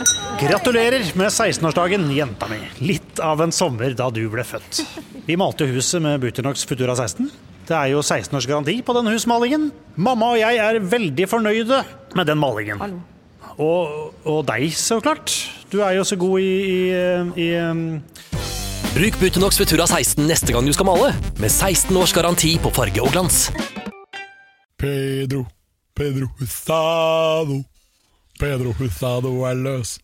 Gratulerer med 16-årsdagen, jenta mi. Litt av en sommer da du ble født. Vi malte huset med Butonox Futura 16. Det jo 16 års garanti på den husmalingen. Mamma og jeg veldig fornøyde med den malingen. Og deg, så klart. Du jo så god i Bruk Butonox Futura 16 neste gang du skal male, med 16 års garanti på farge og glans. Pedro Husado løs.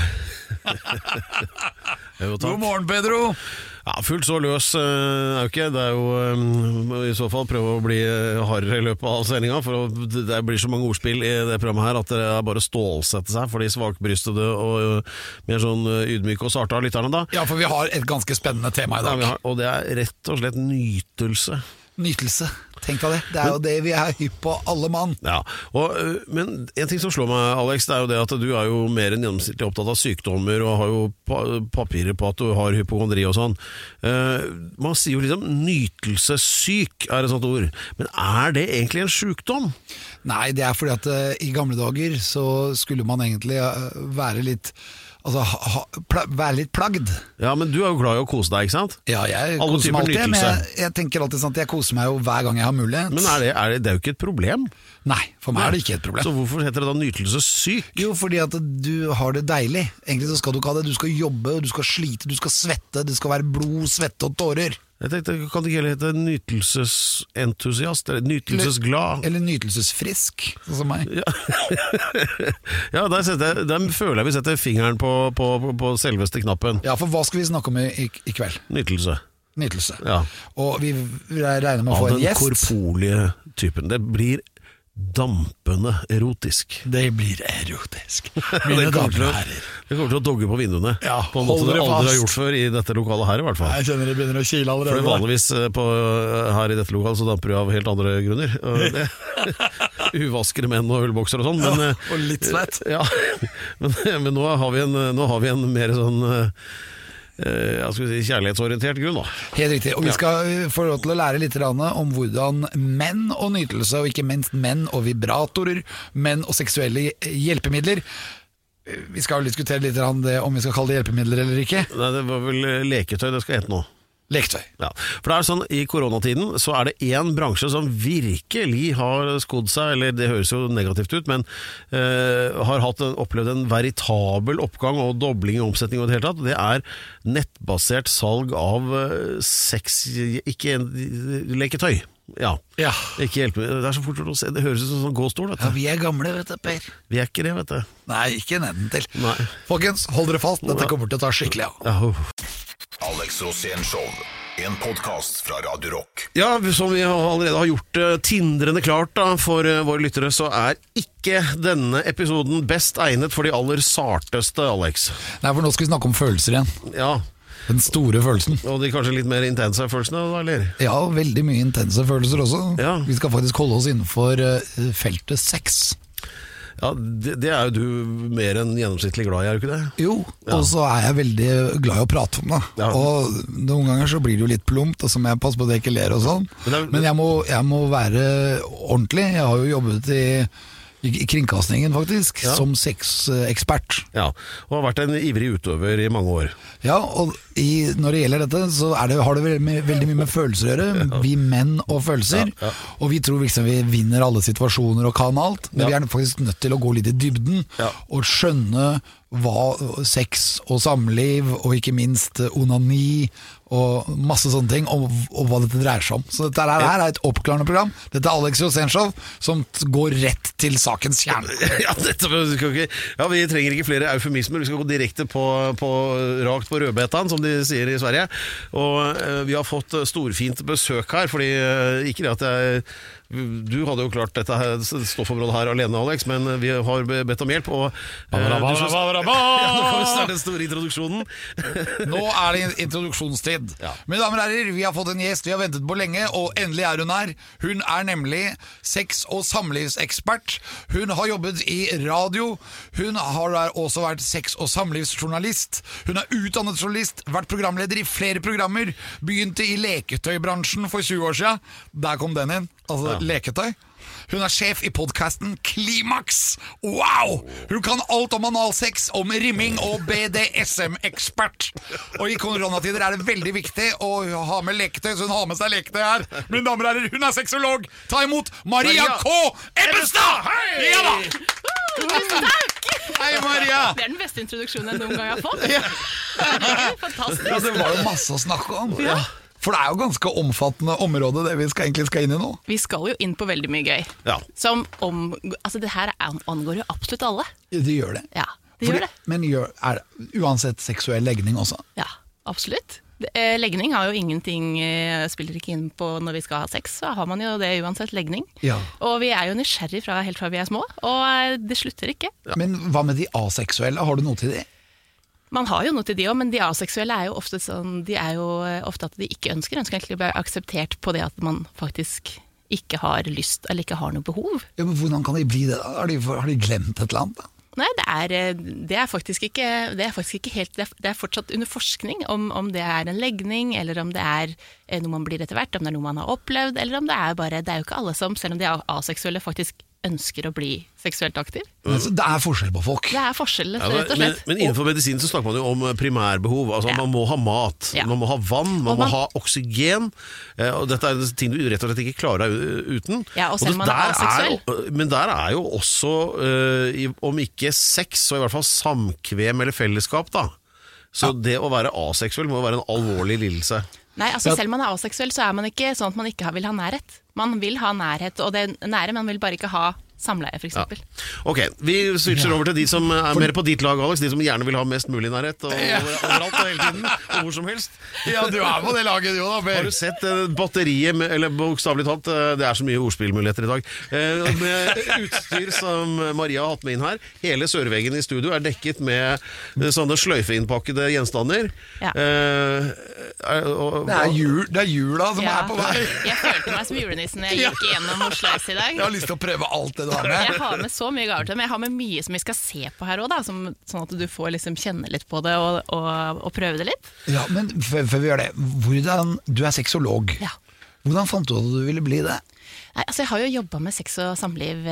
God morgen, Pedro. Ja, fullt så løs jo ikke. Det jo i så fall prøve å bli hardere i løpet av sendingen, for det blir så mange ordspill i det programmet her at det bare stålsette seg for de svakbrystede og mer sånn ydmyke og sarte av lytterne da. Ja, for vi har et ganske spennende tema i dag. Ja, og det rett og slett nytelse. Nytelse, tenk deg det. Det jo det vi hypp på, alle mann. Ja, men en ting som slår meg, Alex, det jo det at du jo mer enn gjennomsnittlig opptatt av sykdommer og har jo papirer på at du har hypokondri og sånn. Man sier jo liksom nytelsessyk et sånt ord, men det egentlig en sykdom? Nei, det fordi at i gamle dager så skulle man egentlig være litt... Altså, være litt plagd. Ja, men du jo glad i å kose deg, ikke sant? Ja, jeg alle koser meg alltid, nytelse. men jeg tenker alltid sånn at jeg koser meg jo hver gang jeg har mulighet. Men det jo ikke et problem? Nei, for meg det ikke et problem. Så hvorfor heter det da nytelsessyk? Jo, fordi at du har det deilig. Egentlig så skal du ikke ha det. Du skal jobbe, du skal slite, du skal svette, det skal være blod, svette og tårer. Jeg tenkte, kan det ikke heller hete nytelsesentusiast, eller nytelsesglad? Eller nytelsesfrisk, sånn som meg. Ja, ja der føler jeg vi setter fingeren på selveste knappen. Ja, for hva skal vi snakke om i kveld? Nytelse. Ja. Og vi regner med å få en gjest. Av den korpolige typen. Det blir dampende erotisk. Det blir erotisk. Mine damer og herrer. Det kommer til å dogge på vinduene. Ja, på en måte det aldri har gjort før i dette lokalet her i hvert fall. Jeg kjenner det begynner å kile allerede. For vanligvis her i dette lokalet så damper det av helt andre grunner. Uvaskere menn og ølbokser og sånn. Men, og litt svett. Ja, men nå har vi en mer sånn... kjærlighetsorientert grunn da. Helt riktig, og vi skal få lov til å lære litt om hvordan menn og nytelse, og ikke minst menn og vibratorer, menn og seksuelle hjelpemidler. Vi skal jo diskutere litt om vi skal kalle det hjelpemidler eller ikke. Nei, det var vel leketøy det skal hete nå. Leketøy. Ja, for det sånn, i koronatiden så det en bransje som virkelig har skodd seg, eller det høres jo negativt ut, men har opplevd en veritabel oppgang og dobling i omsetning og det hele tatt. Det nettbasert salg av sex, ikke leketøy. Ja. Ikke hjelpemidler. Det så fort å se, det høres ut som en sånn gåstol, vet du. Ja, vi gamle, vet du, Per. Vi ikke det, vet du. Nei, ikke neden til. Nei. Folkens, hold dere fast, dette kommer til å ta skikkelig av. Ja. Alex Rosén Show, en podcast fra Radio Rock. Ja, som vi allerede har gjort tindrende klart da, for våre lyttere, så ikke denne episoden best egnet for de aller sarteste, Alex. Nei, for nå skal vi snakke om følelser igjen. Ja. Den store følelsen. Og de kanskje litt mer intense følelsene, eller? Ja, veldig mye intense følelser også. Ja. Vi skal faktisk holde oss innenfor feltet sex. Ja, det jo du mer enn gjennomsnittlig glad i, du ikke det? Jo, og så jeg veldig glad i å prate om det. Ja. Og noen ganger så blir det jo litt plumpt, og så må jeg passe på at jeg ikke ler og sånn. Men jeg må være ordentlig. Jeg har jo jobbet i kringkastingen faktisk, som sexekspert. Ja, og har vært en ivrig utøver i mange år. Ja, og når det gjelder dette, så har det veldig mye med følelser å gjøre. Vi menn og følelser. Og vi tror liksom vi vinner alle situasjoner og kan alt, men vi faktisk nødt til å gå litt i dybden og skjønne hva sex og samliv og ikke minst onani og masse sånne ting og hva dette dreier seg om. Så dette her et oppklarende program. Dette Alex Rosén Show som går rett til sakens kjerne. Vi trenger ikke flere eufemismer. Vi skal gå direkte rakt på rødbetan, som de sier i Sverige. Og vi har fått storfint besøk her, fordi ikke det at du hadde jo klart dette stoffområdet her alene, Alex, men vi har bedt om hjelp. Og nå kan vi starte den store introduksjonen. Nå det introduksjonstid. Mine damer og herrer, vi har fått en gjest vi har ventet på lenge, og endelig hun her. Hun nemlig sex- og samlivsekspert. Hun har jobbet i radio. Hun har også vært sex- og samlivsjournalist. Hun utdannet journalist, vært programleder i flere programmer. Begynte i leketøybransjen for 20 år siden. Der kom den inn. Altså leketøy. Hun er sjef i podcasten Klimaks. Wow! Hun kan alt om analsex, om rimming og BDSM-ekspert. Og i koronatider er det veldig viktig å ha med leketøy, så hun har med seg leketøy her. Mine damer og herrer, hun er sexolog. Ta imot Maria K. Ebbestad! Hei! Ja da! Hei, Maria! Det er den beste introduksjonen jeg noen gang har fått. Fantastisk. Ja, det var jo masse å snakke om. Ja. For det er jo ganske omfattende område det vi egentlig skal inn i nå. Vi skal jo inn på veldig mye gøy. Ja. Altså det her angår jo absolutt alle. Det gjør det. Ja, det gjør det. Men er det uansett seksuell legning også? Ja, absolutt. Legning har jo ingenting, spiller ikke inn på når vi skal ha sex, så har man jo det uansett legning. Ja. Og vi er jo nysgjerrig helt fra vi er små, og det slutter ikke. Ja. Men hva med de aseksuelle? Har du noe til det? Man har jo noe til de også, men de aseksuelle er jo ofte sånn, de er jo ofte at de ikke ønsker egentlig å bli akseptert på det at man faktisk ikke har lyst eller ikke har noe behov. Ja, men hvordan kan de bli det da? Har de glemt et eller annet da? Nei, det er faktisk ikke helt, det er fortsatt under forskning om det er en legning, eller om det er noe man blir etter hvert, om det er noe man har opplevd, eller om det er jo ikke alle som, selv om de er aseksuelle, faktisk ønsker å bli seksuelt aktiv. Altså, det er forskjell på folk. Det er forskjell, rett og slett. Men innenfor medisinen så snakker man jo om primærbehov. Altså man må ha mat, man må ha vann, man må ha oksygen. Og dette er ting du rett og slett ikke klarer deg uten. Ja, og selv om man er aseksuell. Men der er jo også, om ikke sex, så i hvert fall samkvem eller fellesskap da. Så det å være aseksuell må være en alvorlig lidelse. Nei, altså selv om man er aseksuell, så er man ikke sånn at man ikke vil ha nærhet. Man vil ha nærhet, og det nære, man vil bare ikke ha samleie, for eksempel. Ja. Ok, vi switcher over til de som er mer på ditt lag, Alex. De som gjerne vil ha mest mulig nærhet og overalt og hele tiden, og hvor som helst. Ja, du er på det laget, jo da, Per. Har du sett batteriet, eller bokstavlig talt, det er så mye ordspillmuligheter i dag, med utstyr som Maria har hatt med inn her. Hele sørveggen i studio er dekket med sånne sløyfeinnpakkede gjenstander. Ja. Det er jula som er på vei. Jeg følte meg som julenissen når jeg gikk gjennom Oslo S i dag. Jeg har lyst til å prøve alt det du har med. Jeg har med så mye gaver til det, men jeg har med mye som vi skal se på her også, sånn at du får liksom kjenne litt på det og prøve det litt. Ja, men før vi gjør det, du er sexolog. Ja. Hvordan fant du at du ville bli det? Nei, altså jeg har jo jobbet med sex og samliv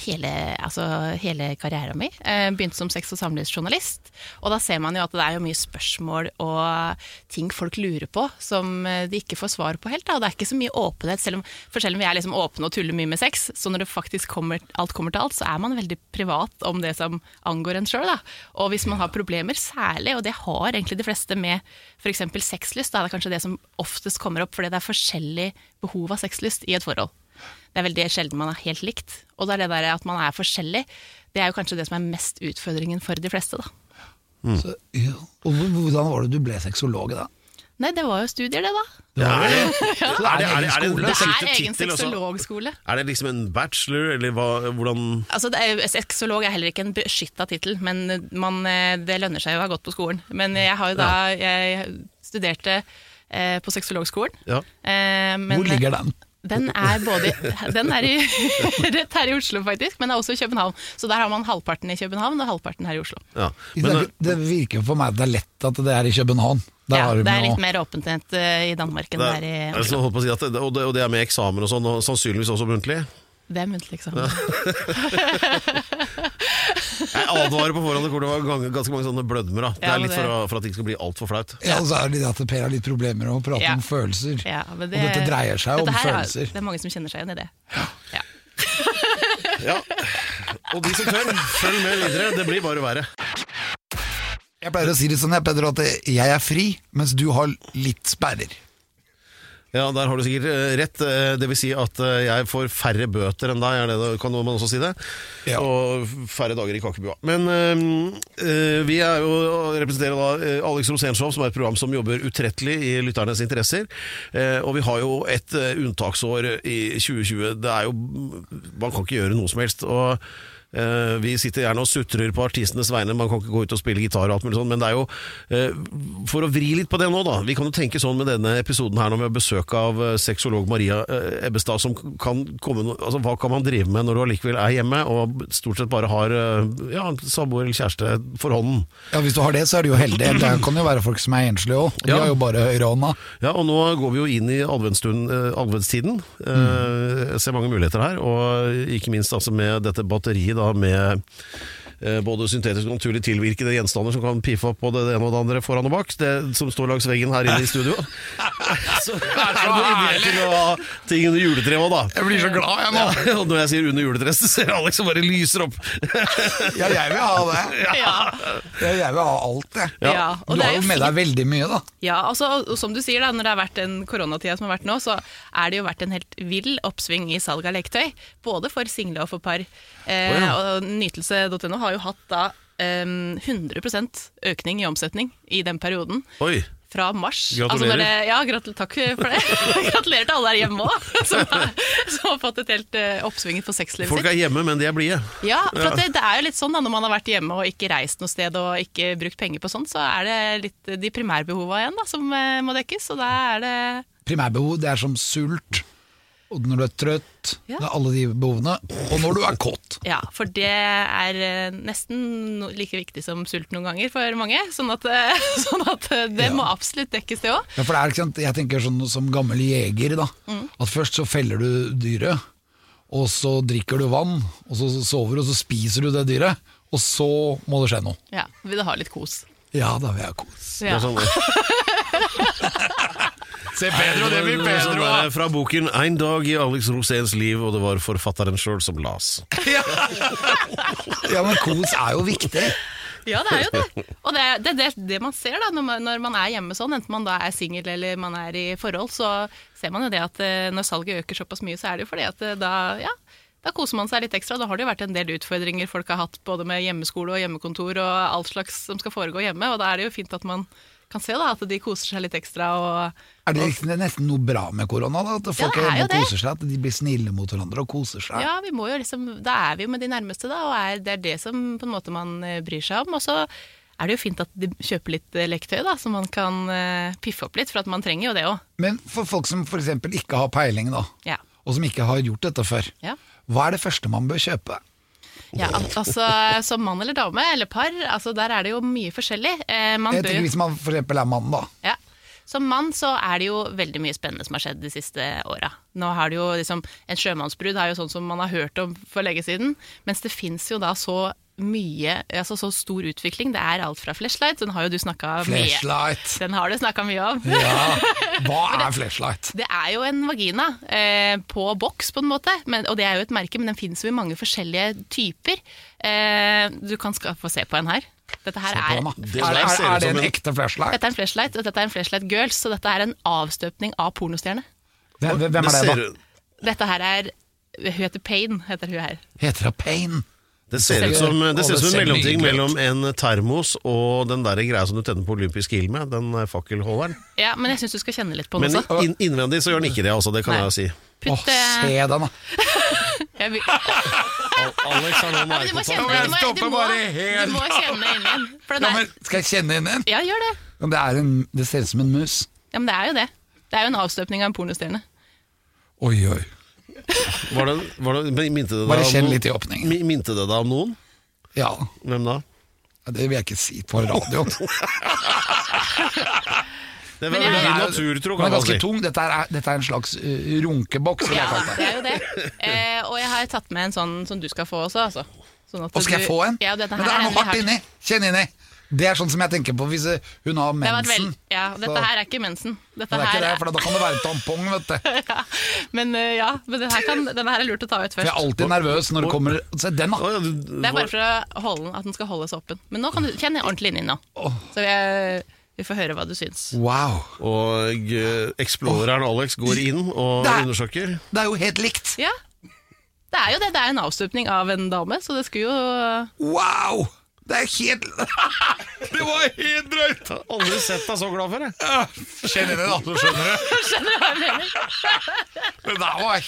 hele karrieren min. Begynte som sex- og samlivsjournalist, og da ser man jo at det er jo mye spørsmål og ting folk lurer på som de ikke får svar på helt. Da. Og det er ikke så mye åpenhet, selv om vi er liksom åpne og tuller mye med sex, så når det faktisk alt kommer til alt, så er man veldig privat om det som angår en selv. Da. Og hvis man har problemer særlig, og det har egentlig de fleste med for eksempel sexlyst, da er det kanskje det som oftest kommer opp, fordi det er forskjellig behov av sexlyst i et forhold. Det er veldig sjelden man er helt likt, og det er det der at man er forskjellig, det er jo kanskje det som er mest utfordringen for de fleste da. Så, ja. Og hvordan var det du ble sexolog da? Nei, det var jo studier det da. Ja, Ja. Er Det er egen sexologskole. Er det liksom en bachelor, eller hvordan? Altså, sexolog er heller ikke en beskyttet titel, men det lønner seg jo å ha gått på skolen. Men jeg har jo jeg studerte på sexologskolen. Ja. Hvor ligger den? Den er rett her i Oslo faktisk, men er også i København. Så der har man halvparten i København og halvparten her i Oslo. Ja. Det virker for meg at det er lett at det er i København. Ja, det er litt mer åpenhet i Danmark enn det er i Oslo. Å si at og det er med eksamen og sånn, og sannsynligvis også muntlig. Det er muntlig eksamen. Jeg advarer på forhånd hvor det var ganske mange sånne blødmer. Da. Det er litt for at det ikke skal bli alt for flaut. Ja, og så er det at Per har litt problemer å prate om følelser. Ja, og dette dreier seg om følelser. Det er mange som kjenner seg igjen i det. Ja. Ja. Og de som tør, følg med videre. Det blir bare verre. Jeg pleier å si det sånn, Pedro, at jeg er fri, mens du har litt sperrer. Ja, der har du sikkert rett. Det vil si at jeg får færre bøter enn deg, kan man også si det? Ja. Og færre dager i kakebua. Men vi er jo representerer da Alex Rosénshow, som er et program som jobber utrettelig i lytternes interesser. Og vi har jo et unntaksår i 2020. Det er jo, man kan ikke gjøre noe som helst. Og Vi sitter gjerne og sutrer på artistenes vegne, man kan ikke gå ut og spille gitar og alt mulig sånn, men det er jo for å vri litt på det nå da, vi kan jo tenke sånn med denne episoden her når vi har besøk av sexolog Maria Ebbestad, som kan komme, altså hva kan man drive med når du allikevel er hjemme og stort sett bare har samboer eller kjæreste for hånden? Ja, hvis du har det, så er du jo heldig. Det kan jo være folk som er enslige også, og de har jo bare høyrehånda. Ja, og nå går vi jo inn i adventstiden, ser mange muligheter her, og ikke minst altså med dette batteriet da, med både syntetisk og naturlig tilvirkede gjenstander som kan piffe opp både det ene og det andre foran og bak, det som står langs veggen her inne i studio. Så er det noe idé til å ha ting under juletreet også da. Jeg blir så glad jeg nå. Ja, og når jeg sier under juletreet, så ser Alex som bare lyser opp. Ja, jeg vil ha det. Ja. Jeg vil ha alt det. Ja, og Du det har er jo jo med deg veldig mye da. Ja, altså, og som du sier da, når det har vært en koronatida som har vært nå, så er det jo vært en helt vill oppsving i salg av leketøy, både for single og for par. Og nytelse.no har jo hatt da 100% økning i omsetning i den perioden. Oi. Fra mars. Gratulerer. Takk for det. Gratulerer til alle der hjemme også, som har fått et helt oppsving for sexlivet sitt. Folk er hjemme, men de er blide. Ja, for det er jo litt sånn da, når man har vært hjemme og ikke reist noe sted og ikke brukt penger på sånt, så er det litt de primærbehovene igjen da, som må dekkes, og da er det... Primærbehov, det er som sult, og når du er trøtt, Ja. det er alle de behovene, og når du er kåt. Ja, for det er nesten like viktig som sult noen ganger for mange, sånn at det må absolutt dekkes det også. Ja, for det er ikke sant, jeg tenker sånn som gammel jeger da, at først så feller du dyret, og så drikker du vann, og så sover du, og så spiser du det dyret, og så må det skje noe. Ja, vil det ha litt kos. Ja, da vil jeg kos. Ja. Det er sånn Se Pedro, det blir sånn Pedro! der fra boken «En dag i Alex Roséns liv», og det var forfatteren selv som las. Ja, men kos er jo viktig. Ja, det er jo det. Og det man ser da, når man er hjemme sånn, enten man da er single eller man er i forhold, så ser man jo det at når salget øker såpass mye, så er det jo fordi at da koser man seg litt ekstra. Da har det jo vært en del utfordringer folk har hatt, både med hjemmeskole og hjemmekontor og alt slags som skal foregå hjemme, og da er det jo fint at man kan se da, at de koser seg litt ekstra. Er det nesten noe bra med korona da? At folk Ja, det er er hjemme jo og det. koser seg, at de blir snille mot hverandre og koser seg? Ja, vi må jo liksom, da er vi jo med de nærmeste da, og det er det som på en måte man bryr seg om, og så er det jo fint at de kjøper litt leketøy da, så man kan piffe opp litt, for at man trenger jo det også. Men for folk som for eksempel ikke har peiling da, Ja. og som ikke har gjort dette før, Ja. hva er det første man bør kjøpe? Ja, altså som mann eller dame eller par, altså der er det jo mye forskjellig. Jeg tenker hvis man for eksempel er mann da. Ja. Som mann så er det jo veldig mye spennende som har skjedd de siste åra. Nå har det jo liksom, en sjømannsbrudd er jo sånn som man har hørt om for lenge siden, mens det finnes jo da så mye, altså så stor utvikling. Det er alt fra flashlight, den har jo du snakket mye. Flashlight. Den har du snakket mye om. Ja, hva er flashlight? Det er jo en vagina på boks på en måte, og det er jo et merke, men den finnes jo i mange forskjellige typer. Du kan få se på en her. Dette her Se på den, da. Er det en ekte flashlight? Dette er en flashlight, og dette er en flashlight girls, så dette er en avstøpning av pornostjerne. Hvem er det da? Dette her hun heter Pain, heter hun her. Heter det Pain? Det ser ut som en mellomting mellom en termos og den der greia som du tenner på olympisk ild med, den fakkelholderen. Ja, men jeg synes du skal kjenne litt på den Men også. innvendig så gjør den ikke det, altså, det kan Nei. jeg si. Putt, se den da. Alex har nå du må nærkontakt. kjenne inn den. For den Ja, er, men skal jeg kjenne inn den? ja, gjør det. Ja, det ser ut som en mus. Ja, men det er jo det. Det er jo en avstøpning av en pornostjerne. Oi, oi. Minte det Bare deg kjenn om litt i åpningen. Minte det deg om noen? Ja, Hvem da? det vil jeg ikke si på radio. Det Men var jeg- veldig naturtro, Den kan er man ganske si. tung. Dette er en slags runkeboks, vil Ja, jeg kalle det det. er jo det. Og jeg har tatt med en sånn som du skal få også, altså. Sånn at Og skal jeg få en? Ja, dette Men her det er noe nemlig hardt inni. Kjenn inni. Det er sånn som jeg tenker på hvis hun har Det har vært mensen. ja, dette Så- her er ikke mensen. Dette Men det er ikke her det, for da kan det være tampong, vet du. Men denne her er lurt å ta ut For jeg først. er alltid nervøs når det kommer. Se den da. Å, ja, Det er bare for å holde den, at den skal holdes åpen. Men nå kan du kjenne ordentlig inni nå. Så vi får høre hva du syns. Wow. Og Exploreren Alex går inn og Det er- undersøker. Det er jo helt likt. Ja, det er jo det. Det er en avstøpning av en dame, så det skulle jo Wow. Det er helt Det var helt drøyt. Jeg har aldri sett deg så glad for det. Kjenn inni da, så skjønner du. Skjønner du hva jeg mener? Det der var helt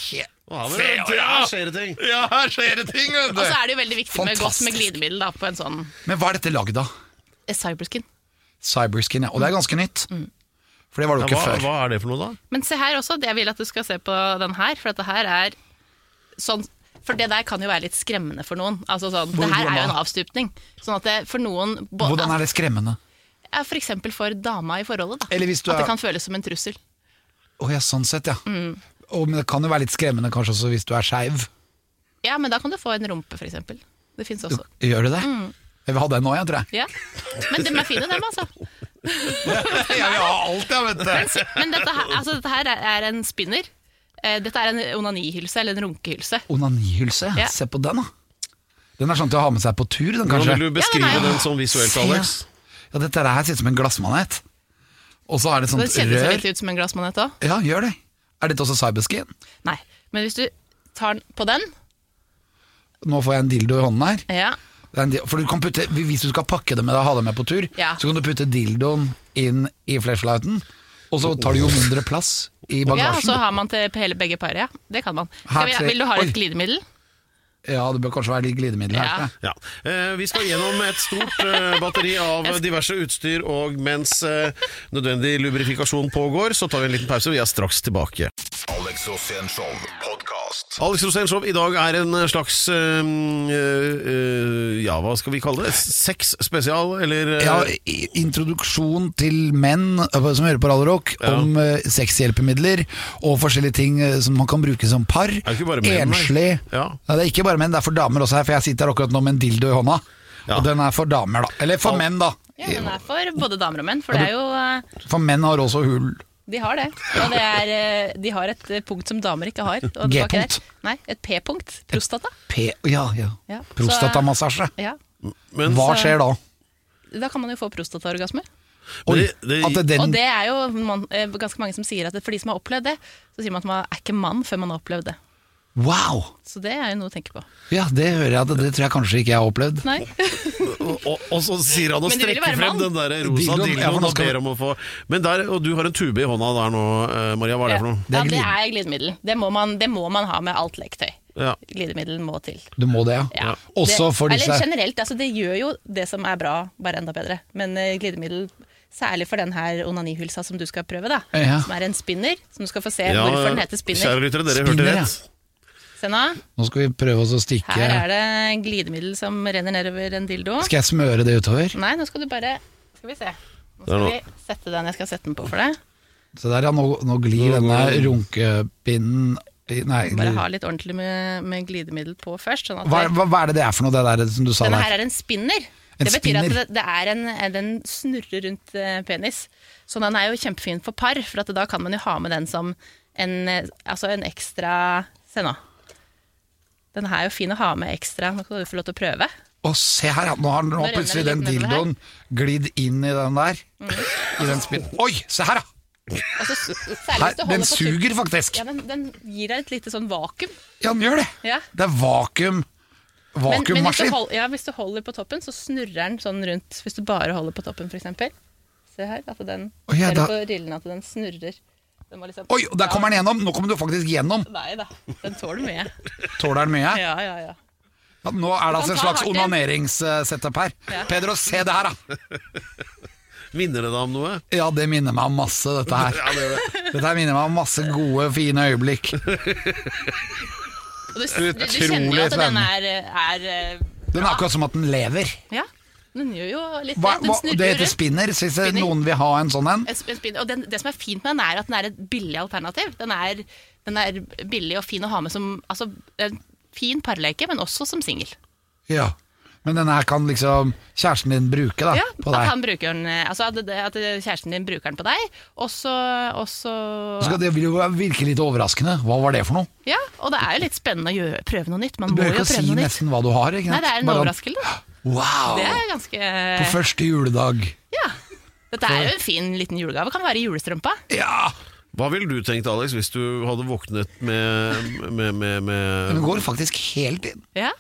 Her skjer det ting. Ja, her skjer det ting, vet Og så er det jo veldig viktig med godt Fantastisk. med glidemiddel da, på en sånn Men hva er dette laget da? Cyberskin. Cyberskin, ja. Og det er ganske nytt. For det var det jo ikke før. Hva er det for noe da? Men se her også, jeg vil at du skal se på den her, for dette her er sånn. For det der kan jo være litt skremmende for noen. Altså sånn, det her er jo en avstupning. Sånn at det for noen Hvordan er det skremmende? Ja, for eksempel for dama i forholdet. Da. Eller hvis du at det er- kan føles som en trussel. Ja, sånn sett, ja. Men det kan jo være litt skremmende kanskje også hvis du er skeiv. Ja, men da kan du få en rumpe, for eksempel. Det finnes også. Gjør du det? Jeg vil ha den nå, jeg tror jeg. Ja. Men de er fine, dem, altså. Ja, vi har alt, jeg vet det. Men dette her er en spinner. Dette er en onanihylse, eller en runkehylse. Onanihylse, Ja. se på den da. Den er sånn til å ha med seg på tur, den Hvordan kanskje. vil du beskrive Ja, den er- den sånn visuelt, Alex? Ja, dette her ser ut som en glassmanet. Og så er det Det sånt kjennes rør. litt ut som en glassmanet òg. Ja, gjør det. Er dette også cyberskin? Nei, men hvis du tar den på den Nå får jeg en dildo i hånden her. ja. Det er en for du kan putte, hvis du skal pakke det med deg og ha det med på tur, Ja. så kan du putte dildoen inn i flashlighten, og så tar det jo mindre plass i Ja, og bagasjen. så har man til begge par, ja. Det kan man. Her ser- Vil du ha Oi. litt glidemiddel? Ja, det bør kanskje være litt glidemiddel her. Ja. tror jeg. Ja. Vi skal gjennom et stort batteri av diverse utstyr, og mens nødvendig lubrifikasjon pågår, så tar vi en liten pause. Vi er straks tilbake. Alex Rosén Show podcast. Alex Rosén Show i dag er en slags ja, hva skal vi kalle det? Sex-spesial, eller Ja, introduksjon til menn som hører på Radio Rock Ja. om sexhjelpemidler og forskjellige ting som man kan bruke som par. det ikke bare menn, nei? Enslig. Ja. Nei, det er ikke bare menn, det er for damer også her, for jeg sitter her akkurat nå med en dildo i hånda. Ja. Og den er for damer, da. Eller for menn, da. Ja, den er for både damer og menn, for det er jo For menn har også hull. De har det. Og det er, de har et punkt som damer ikke har. Og det var ikke G-punkt. det. Nei, et P-punkt. Prostata. Ja. Ja. Prostatamassasje. Ja. Men, Hva skjer da? Da kan man jo få prostataorgasme. men Oi, det, at den, Og det er jo ganske mange som sier at for de som har opplevd det, så sier man at man er ikke mann før man har opplevd det. Wow! Så det er jo noe å tenke på. Ja, det hører jeg at det tror jeg kanskje ikke jeg har opplevd. Nei. og så sier han å Men det vil jo strekke være frem mann. den der rosa Dildoen, ja, for dildoen nå og skal- ber om å få. Men der, og du har en tube i hånda der nå, Maria. Hva er det for noe? Ja, Det er det er glidemiddel. Det må man ha med alt leketøy. Ja. Glidemiddel må til. Du må det, ja. Ja. Også for Eller disse generelt, altså det gjør jo det som er bra, bare enda bedre. Men glidemiddel, særlig for den her onanihylsa som du skal prøve, da. Ja. Som er en spinner, som du skal få se Ja, hvorfor den heter Kjære spinner. lyttere, dere Spinner, hørte ja. rett. Se nå, Nå skal vi prøve oss å stikke. her er det glidemiddel som renner nedover en dildo. Skal jeg smøre det utover? Nei, nå skal du bare, skal vi se. Nå Det er skal nå- vi sette den, jeg skal sette den på for deg. Så der, ja, nå glir denne runkepinnen Nei, Bare ha litt ordentlig med glidemiddel på først. Sånn at hva er det er for noe, det der som du sa denne der? her er en spinner. En Det betyr spinner. at det er den snurrer rundt penis. Så den er jo kjempefin for par, for at da kan man jo ha med den som en ekstra. Se nå. Den her er jo fin å ha med ekstra. Nå kan du få lov til å prøve. Å, se her, ja. Nå har renner plutselig det den litt nedover her. dildoen glidd inn i den der. I den spinnen. Oi, se her, da! Og så særlig Her, hvis du den holder på suger faktisk. Ja, den gir deg et lite sånn vakuum. Ja, den gjør det. Ja. Det er Men vakuummaskin. hvis du holder på toppen, så snurrer den sånn rundt. Hvis du bare holder på toppen, for eksempel. Se her, at den Å, ja, ser du da- på rillene at den snurrer. Den var liksom, Oi, og der kommer den gjennom! Nå kommer du faktisk gjennom. Nei da, den tåler mye. Tåler den mye? Ja. Ja, nå er det altså en ta slags hardt i. onaneringssetup her. Ja. Pedro, se det her, da! Minner det deg om noe? Ja, det minner meg om masse, dette her. Ja, det gjør det. Dette her minner meg om masse gode, fine øyeblikk. Og du kjenner jo at den er Den er akkurat som at den lever. Ja, den gjør jo litt Hva, det. Den snurrer det heter rundt. spinner. Hvis Spinner. noen vil ha en sånn en. En spinner. Og det som er fint med den, er at den er et billig alternativ. Den er billig og fin å ha med som en fin parleke, men også som singel. Ja. Men den her kan liksom kjæresten din bruke da, Ja, på at deg. han bruker den, at kjæresten din bruker den på deg, og så Så det vil jo virke litt overraskende. Hva var det for noe? Ja, og det er jo litt spennende å prøve noe nytt. Man Du må behøver jo ikke å si prøve noe nytt. nesten hva du har. Ikke Nei, sant? det er en Bare- overraskelse. Wow! Det er ganske På første juledag. Ja. Dette er jo en fin liten julegave. Kan være julestrømpa. Ja! Hva ville du tenkt, Alex, hvis du hadde våknet med Den går faktisk helt inn. Ja.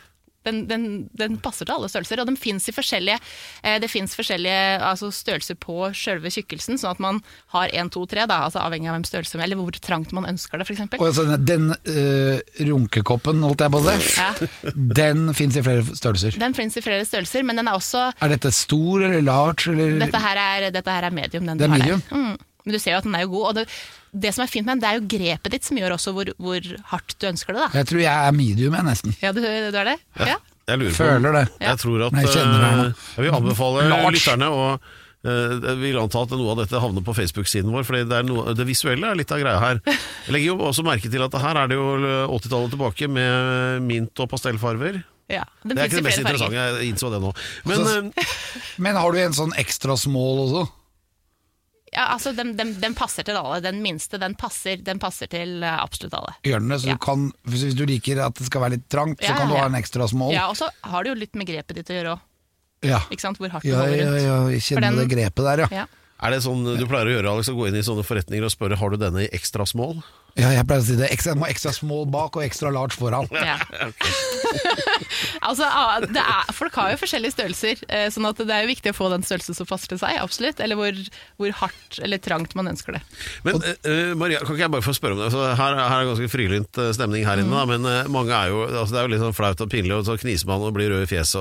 Den passer til alle størrelser, og den finnes i forskjellige, det finnes forskjellige altså størrelser på selve tykkelsen, sånn at man har 1, 2, 3, da, altså avhengig av hvem størrelse, eller hvor trangt man ønsker det, for eksempel. Og altså, den runkekoppen, holdt jeg på det, den finnes i flere størrelser. Den finnes i flere størrelser, men den er også... Er dette stor eller large? Eller? Dette her er medium. Det er medium? Men du ser jo at den er jo god, og det som er fint med den, det er jo grepet ditt som gjør også hvor hardt du ønsker det, da. Jeg tror jeg er medium, nesten. Ja, du er det? Ja. Jeg lurer på. Føler det. Jeg tror at jeg kjenner det her nå. Jeg vil anbefale lytterne å jeg vil anta at noe av dette havner på Facebook-siden vår, for det visuelle er litt av greia her. Jeg legger jo også merke til at her er det jo 80-tallet tilbake med mint og pastellfarver. Ja, det er ikke det mest interessante, jeg innså det nå. Men har du en sånn ekstra small også? Ja, altså den passer til alle. Den minste, den passer til absolutt alle. Gjør den det, så du kan, hvis du liker at det skal være litt trangt, så kan du ha en ekstra small. Ja, og så har du jo litt med grepet ditt å gjøre også. Ja. Ikke sant, hvor hardt du holder rundt. Ja, jeg kjenner det grepet der, ja. Er det sånn du pleier å gjøre, Alex, å gå inn i sånne forretninger og spørre, har du denne i ekstra small? Ja, jeg pleier å si det. Ekstra small bak og ekstra large foran. Ja. Altså, folk har jo forskjellige størrelser, sånn at det er jo viktig å få den størrelsen som passer til seg, absolutt. Eller hvor hardt eller trangt man ønsker det. Men Maria, kan ikke jeg bare få spørre om det? Altså, her er ganske frilynt stemning her inne, da, men mange er jo, altså, det er jo litt sånn flaut og pinlig, og så kniser man og blir rød i fjeset.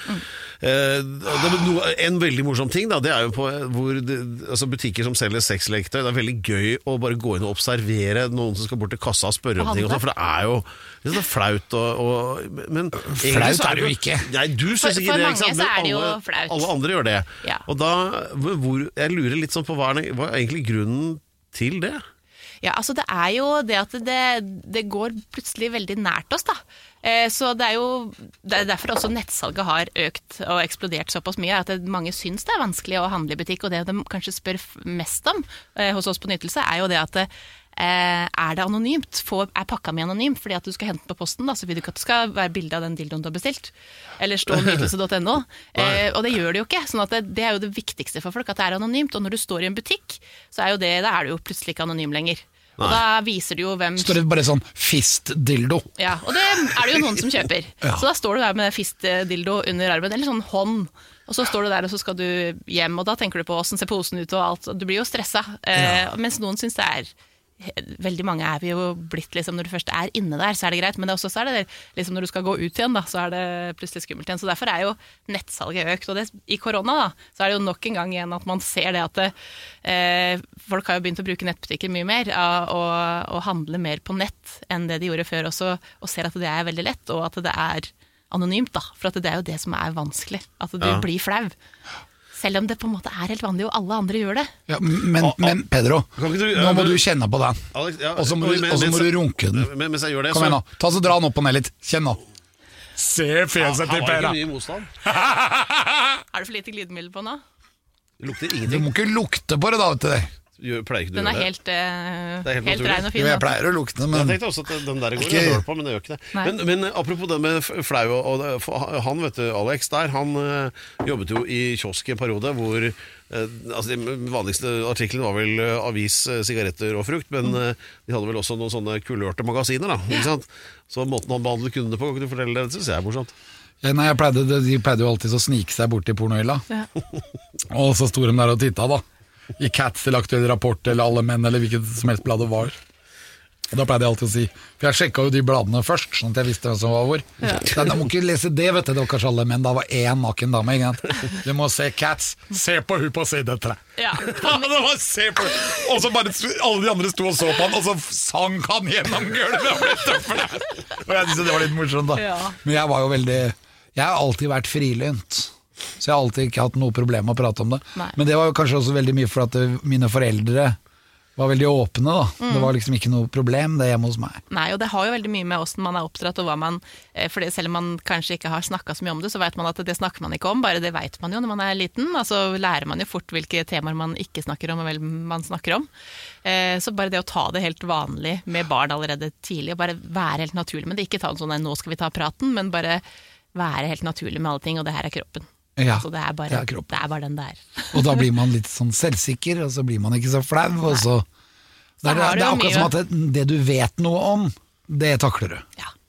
En veldig morsom ting, da, det er jo på altså butikker som selger sexleketøy. Det er veldig gøy å bare gå inn og observere noen som skal bort til kassa og spørre om ting, for det er jo det er flaut men flaut er det jo ikke. Nei, du synes ikke det, ikke sant? For mange så er det jo flaut. Alle andre gjør det. Ja. Og da, jeg lurer litt sånn på hva er egentlig grunnen til det? Ja, altså det er jo det at det går plutselig veldig nært oss, da. Så det er derfor også nettsalget har økt og eksplodert såpass mye, at mange syns det er vanskelig å handle i butikk, og det de kanskje spør mest om hos oss på Nytelse, er jo det at er det anonymt? Er pakka mi anonymt fordi at du skal hente på posten, da, så vil du ikke at det skal være bilde av den dildoen du har bestilt, eller stå nytelse.no, og det gjør det jo ikke, sånn at det er jo det viktigste for folk, at det er anonymt, og når du står i en butikk, så er da er du jo plutselig ikke anonym lenger. Og da viser det jo hvem... Står det bare sånn fist-dildo? Ja, og det er det jo noen som kjøper. Så da står du der med fist-dildo under armen, eller sånn hånd, og så står du der og så skal du hjem, og da tenker du på hvordan ser posen ut og alt, og du blir jo stresset, mens noen synes det er... Veldig mange er vi jo blitt liksom, når du først er inne der, så er det greit, men også så er det liksom når du skal gå ut igjen, da, så er det plutselig skummelt igjen. Så derfor er jo nettsalget økt, og i korona da, så er det jo nok en gang igjen at man ser det at folk har jo begynt å bruke nettbutikker mye mer, og handle mer på nett enn det de gjorde før også, og ser at det er veldig lett, og at det er anonymt da, for at det er jo det som er vanskelig, at du blir flau. Selv om det på en måte er helt vanlig, og alle andre gjør det. Ja, men Pedro, nå må du kjenne på den, og så må du runke den. Mens jeg gjør det, kom igjen nå, ta så dra den opp og ned litt, kjenn nå. Se fjeset til Per. Han har ikke mye motstand. Er det for lite glidemiddel på nå? Det lukter ingenting. Du må ikke lukte på det da, vet du. Den er helt rein og fin. Jo, jeg pleier å lukte, men... Jeg tenkte også at den der går jeg hører på, men det gjør ikke det. Men apropos det med flau, han vet du, Alex der, han jobbet jo i kiosk i en periode hvor altså den vanligste artikkelen var vel avis, sigaretter og frukt, men de hadde vel også noen sånne kulørte magasiner da, ikke sant? Så måten han behandlet kundene på, kan du fortelle det? Det synes jeg er morsomt. Nei, de pleide jo alltid å snike seg bort i pornohylla, og så sto de der og tittet da. I Cats eller Aktuell Rapport eller Alle Menn eller hvilket som helst blad det var. Og da pleide jeg alltid å si, for jeg sjekket jo de bladene først, sånn at jeg visste hvem som var hvor. Jeg må ikke lese det, vet du, det var kanskje Alle Menn, da var en naken dame, ikke sant? Du må se Cats, se på hun på side 3. Ja, det var se på hun. Og så bare alle de andre sto og så på han, og så sang han gjennom gulvet og ble tøffere. Og jeg synes det var litt morsomt da. Men jeg var jo jeg har alltid vært frilynt. Så jeg har alltid ikke hatt noe problem med å prate om det. Nei. Men det var jo kanskje også veldig mye for at mine foreldre var veldig åpne da. Det var liksom ikke noe problem det hjemme hos meg. Nei, og det har jo veldig mye med hvordan man er oppdratt og hva man, fordi selv om man kanskje ikke har snakket så mye om det, så vet man at det snakker man ikke om, bare det vet man jo når man er liten, altså lærer man jo fort hvilke temaer man ikke snakker om og vel man snakker om. Så bare det å ta det helt vanlig med barn allerede tidlig, og bare være helt naturlig, men det ikke ta en sånn, nå skal vi ta praten, men bare være helt naturlig med alle ting, og det her er kroppen. Ja, altså det er bare den der. Og da blir man litt sånn selvsikker, og så blir man ikke så flau, og så det er akkurat som at det du vet noe om, det takler du. Ja.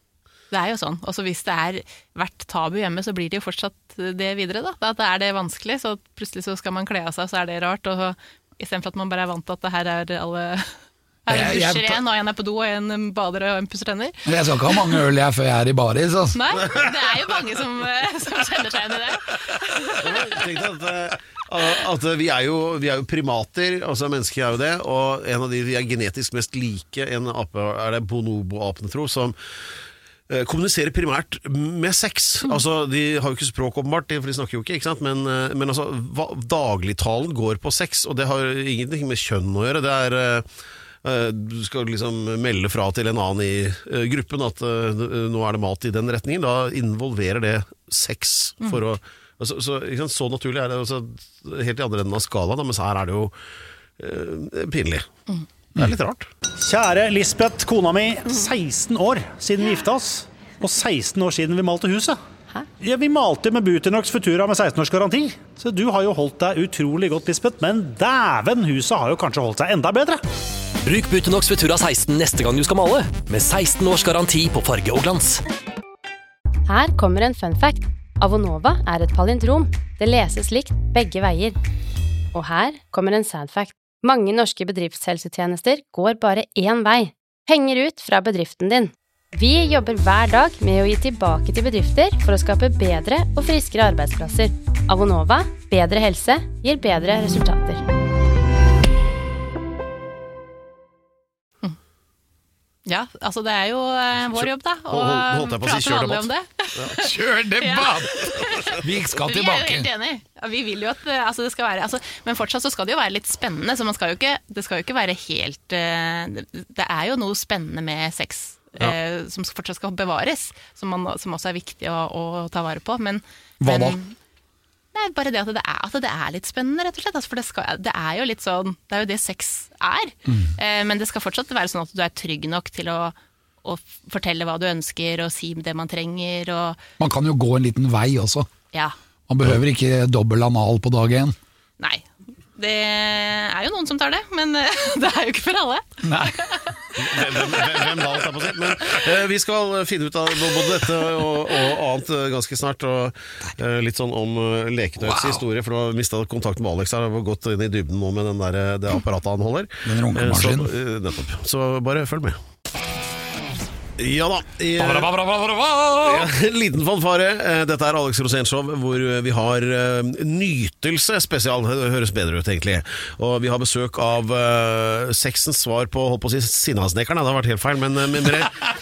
Det er jo sånn. Også hvis det er vært tabu hjemme, så blir det jo fortsatt det videre, da. Da er det vanskelig, så plutselig så skal man kle av seg, så er det rart. Og i stedet for at man bare er vant til at det her er alle... Her dusjer en, og en er på do, og en bader og en pusser tenner. Jeg skal ikke ha mange øl før jeg er i baris. Altså. Nei, det er jo mange som kjenner seg igjen i det. Tenk deg at vi er jo primater, altså mennesker er jo det, og en av de vi er genetisk mest like, en ape er det bonobo-apen, tro, som kommuniserer primært med sex. Altså, de har jo ikke språk åpenbart, for de snakker jo ikke sant? Men altså, dagligtalen går på sex, og det har ingenting med kjønn å gjøre. Det er du skal liksom melde fra til en annen i gruppen at nå er det mat i den retningen. Da involverer det sex for å så naturlig er det også helt i andre enden av skala, mens her er det jo pinlig. Det er litt rart. Kjære Lisbeth, kona mi, 16 år siden vi gifta oss, og 16 år siden vi malte huset. Ja, vi malte med Butonox Futura med 16 års garanti, så du har jo holdt deg utrolig godt, Lisbeth, men dæven, huset har jo kanskje holdt seg enda bedre. Bruk Butonox Futura 16 neste gang du skal male, med 16 års garanti på farge og glans. Her kommer en fun fact. Avonova er et palindrom. Det leses likt begge veier. Og her kommer en sad fact. Mange norske bedriftshelsetjenester går bare én vei. Penger ut fra bedriften din. Vi jobber hver dag med å gi tilbake til bedrifter for å skape bedre og friskere arbeidsplasser. Avonova, bedre helse, gir bedre resultater. Ja, altså det er jo vår jobb da, å prate vanlig om det. Kjør debatt! Vi skal tilbake. Vi er jo helt enige. Vi vil jo at det skal være, men fortsatt så skal det jo være litt spennende, så det skal jo ikke være helt, det er jo noe spennende med sex som fortsatt skal bevares, som også er viktig å ta vare på. Men, hva da? Nei, bare det at det er litt spennende, rett og slett. For det er jo litt sånn, det er jo det sex er. Men det skal fortsatt være sånn at du er trygg nok til å fortelle hva du ønsker, og si det man trenger. Man kan jo gå en liten vei også. Ja. Man behøver ikke dobbel anal på dag 1. Nei. Det er jo noen som tar det, men det er jo ikke for alle. Nei. Hvem da, på sitt? Men vi skal finne ut av både dette og annet ganske snart, og litt sånn om leketøyets historie, for du har mistet kontakt med Alex her, og gått inn i dybden nå med det apparatet han holder. Den runkemaskinen. Nettopp. Så bare følg med. Ja da, en liten fanfare. Dette er Alex Rosén Show, hvor vi har nytelse spesial. Det høres bedre ut egentlig. Og vi har besøk av sexens svar på, holdt på å si, Sinnasnekerne. Det har vært helt feil, men mer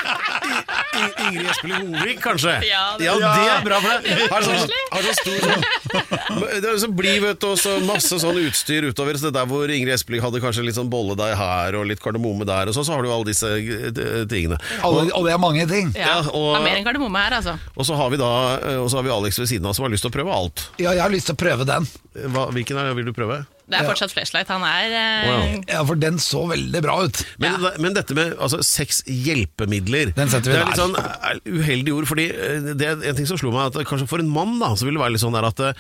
Ingrid Espelid Hovig, kanskje? Ja, det er bra for det. Har så stor sånn. Det er så blid, vet du, og så masse sånn utstyr utover. Så det der hvor Ingrid Espelid hadde kanskje litt sånn bolledeig her og litt kardemomme der, og så har du alle disse tingene. Og det er mange ting. Ja, og mer enn kardemomme her, altså. Og så har vi Alex ved siden av som har lyst til å prøve alt. Ja, jeg har lyst til å prøve den. Hvilken vil du prøve? Det er fortsatt Flashlight, han er Ja, for den så veldig bra ut. Men dette med sexhjelpemidler, den setter vi det er litt sånn uheldig ord, fordi det er en ting som slo meg, at kanskje for en mann da, så vil det være litt sånn der at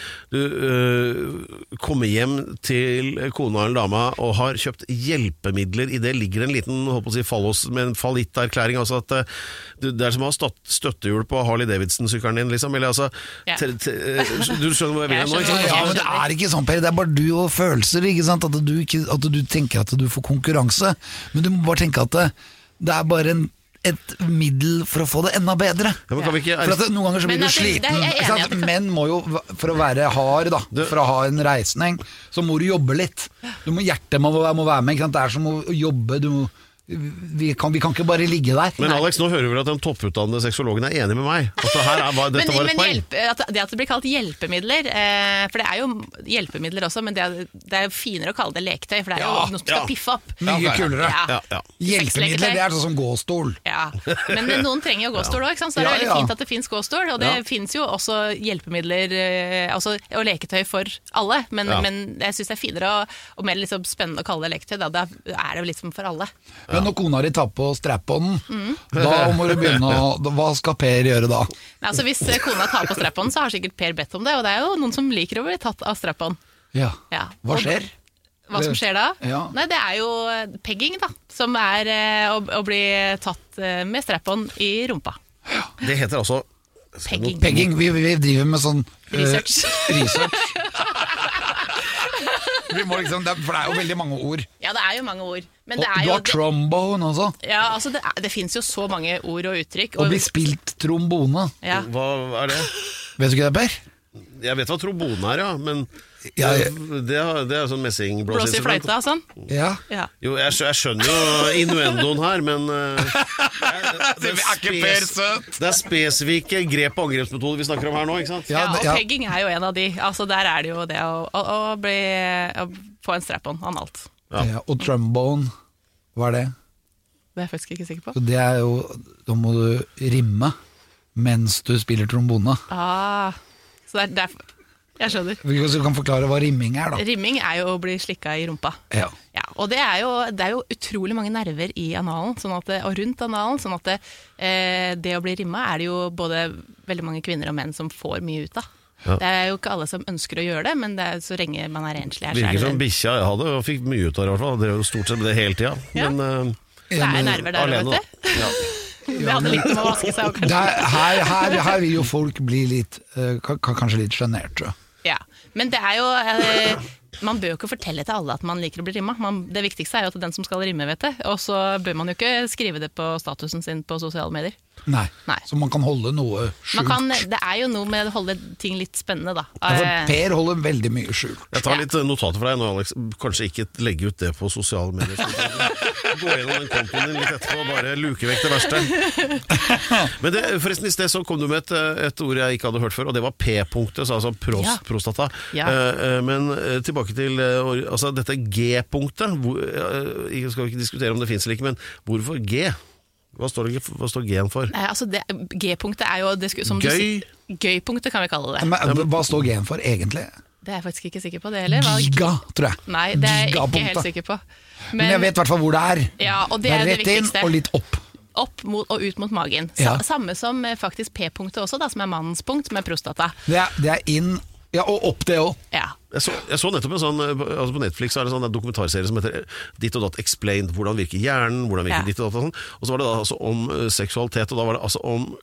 du kommer hjem til kona eller dama og har kjøpt hjelpemidler. I det ligger en liten, holdt på å si, fallos med en fallitterklæring, altså at det er som å ha støttehjul på Harley Davidson-sykkelen din, liksom, eller altså du skjønner hva jeg vil nå, ikke sant? Ja, men det er ikke sånn, Per, det er bare du og følelser, ikke sant? At du tenker at du får konkurranse, men du må bare tenke at det er bare et middel for å få det enda bedre. Ja, men kan vi ikke... For at noen ganger så blir du sliten, ikke sant? Menn må jo, for å være hard da, for å ha en reisning, så må du jobbe litt. Hjertet må være med, ikke sant? Det er som å jobbe, vi kan ikke bare ligge der. Men Alex, nå hører vi at den topputdannede sexologen er enig med meg. Altså, dette var et poeng. Det at det blir kalt hjelpemidler, for det er jo hjelpemidler også, men det er jo finere å kalle det leketøy, for det er jo noe som skal piffe opp. Mye kulere. Hjelpemidler, det er sånn som gåstol. Ja, men noen trenger jo gåstol også, ikke sant? Så det er veldig fint at det finnes gåstol, og det finnes jo også hjelpemidler og leketøy for alle, men jeg synes det er finere og mer liksom spennende å kalle det leketøy, da er det jo liksom for alle. Men når kona di tar på strap-on, da må du begynne hva skal Per gjøre da? Nei, altså hvis kona tar på strap-on, så har sikkert Per bedt om det, og det er jo noen som liker å bli tatt av strap-on. Ja. Hva skjer? Hva som skjer da? Ja. Nei, det er jo pegging da, som er å bli tatt med strap-on i rumpa. Det heter altså Pegging, vi driver med sånn Research. Vi må liksom, for det er jo veldig mange ord. Ja, det er jo mange ord. Men Og det er du jo har trombone også. Ja, altså det finnes jo så mange ord og uttrykk. Og bli spilt trombone. Ja. Hva er det? Vet du ikke det, Per? Jeg vet hva trombone er, ja, men Ja, det er sånn messingblåseinstrument. Blåse i fløyta og sånn. Ja. Ja. Jo, jeg skjønner jo innuendoen her, men det er spesifikke grep- og angrepsmetoder vi snakker om her nå, ikke sant? Ja, og ja. pegging er jo en av de. Altså der er det jo det å få en strap-on an alt. Ja, og trombone, hva er det? Det er jeg faktisk ikke sikker på. Så det er jo, da må du rimme mens du spiller trombone. Så det er derfor. Jeg skjønner. Hvis du kan forklare hva rimming er da. Rimming er jo å bli slikka i rumpa. Ja. Ja, og det er jo utrolig mange nerver i analen og rundt analen, sånn at det å bli rimma er det jo både veldig mange kvinner og menn som får mye ut av. Ja. Det er jo ikke alle som ønsker å gjøre det, men det så lenge man er enslig her, virker som bikkja jeg hadde, og fikk mye ut av det i hvert fall. Det er jo stort sett med det hele tida. Ja. Men det er nerver der, alene, vet du. Ja. Det hadde litt med å vaske seg. Her vil jo folk bli litt, kanskje litt genert, tror jeg. Ja, men det er jo man bør jo ikke fortelle til alle at man liker å bli rimma. Det viktigste er jo at den som skal rimme vet det. Og så bør man jo ikke skrive det på statusen sin på sosiale medier. Nei. Så man kan holde noe skjult. Det er jo noe med å holde ting litt spennende da. Per holder veldig mye skjult. Jeg tar litt notater fra deg nå, Alex. Kanskje ikke legge ut det på sosiale medier. Gå gjennom den kontoen din litt etterpå og bare luke vekk det verste. Men forresten i sted så kom du med et ord jeg ikke hadde hørt før, og det var P-punktet, altså prostata. Ja. Men tilbake til altså dette G-punktet. Jeg skal ikke diskutere om det finnes eller ikke, men hvorfor G? Hva står G-en for? Nei, altså G-punktet er jo som gøy-punktet kan vi kalle det. Men, hva står G-en for egentlig? Det er jeg faktisk ikke sikker på det heller. Giga, tror jeg. Nei, det er jeg ikke helt sikker på. Men jeg vet i hvert fall hvor det er. Ja, og det er det viktigste. Rett inn og litt opp. Opp og ut mot magen. Samme som faktisk P-punktet også, da, som er mannens punkt med prostata. Det er inn, ja, og opp det også. Ja. Jeg så nettopp en sånn, altså på Netflix er det en sånn dokumentarserie som heter Ditt og datt explained, hvordan virker hjernen, hvordan virker ditt og datt og sånn, og så var det da altså om seksualitet, og da var det altså om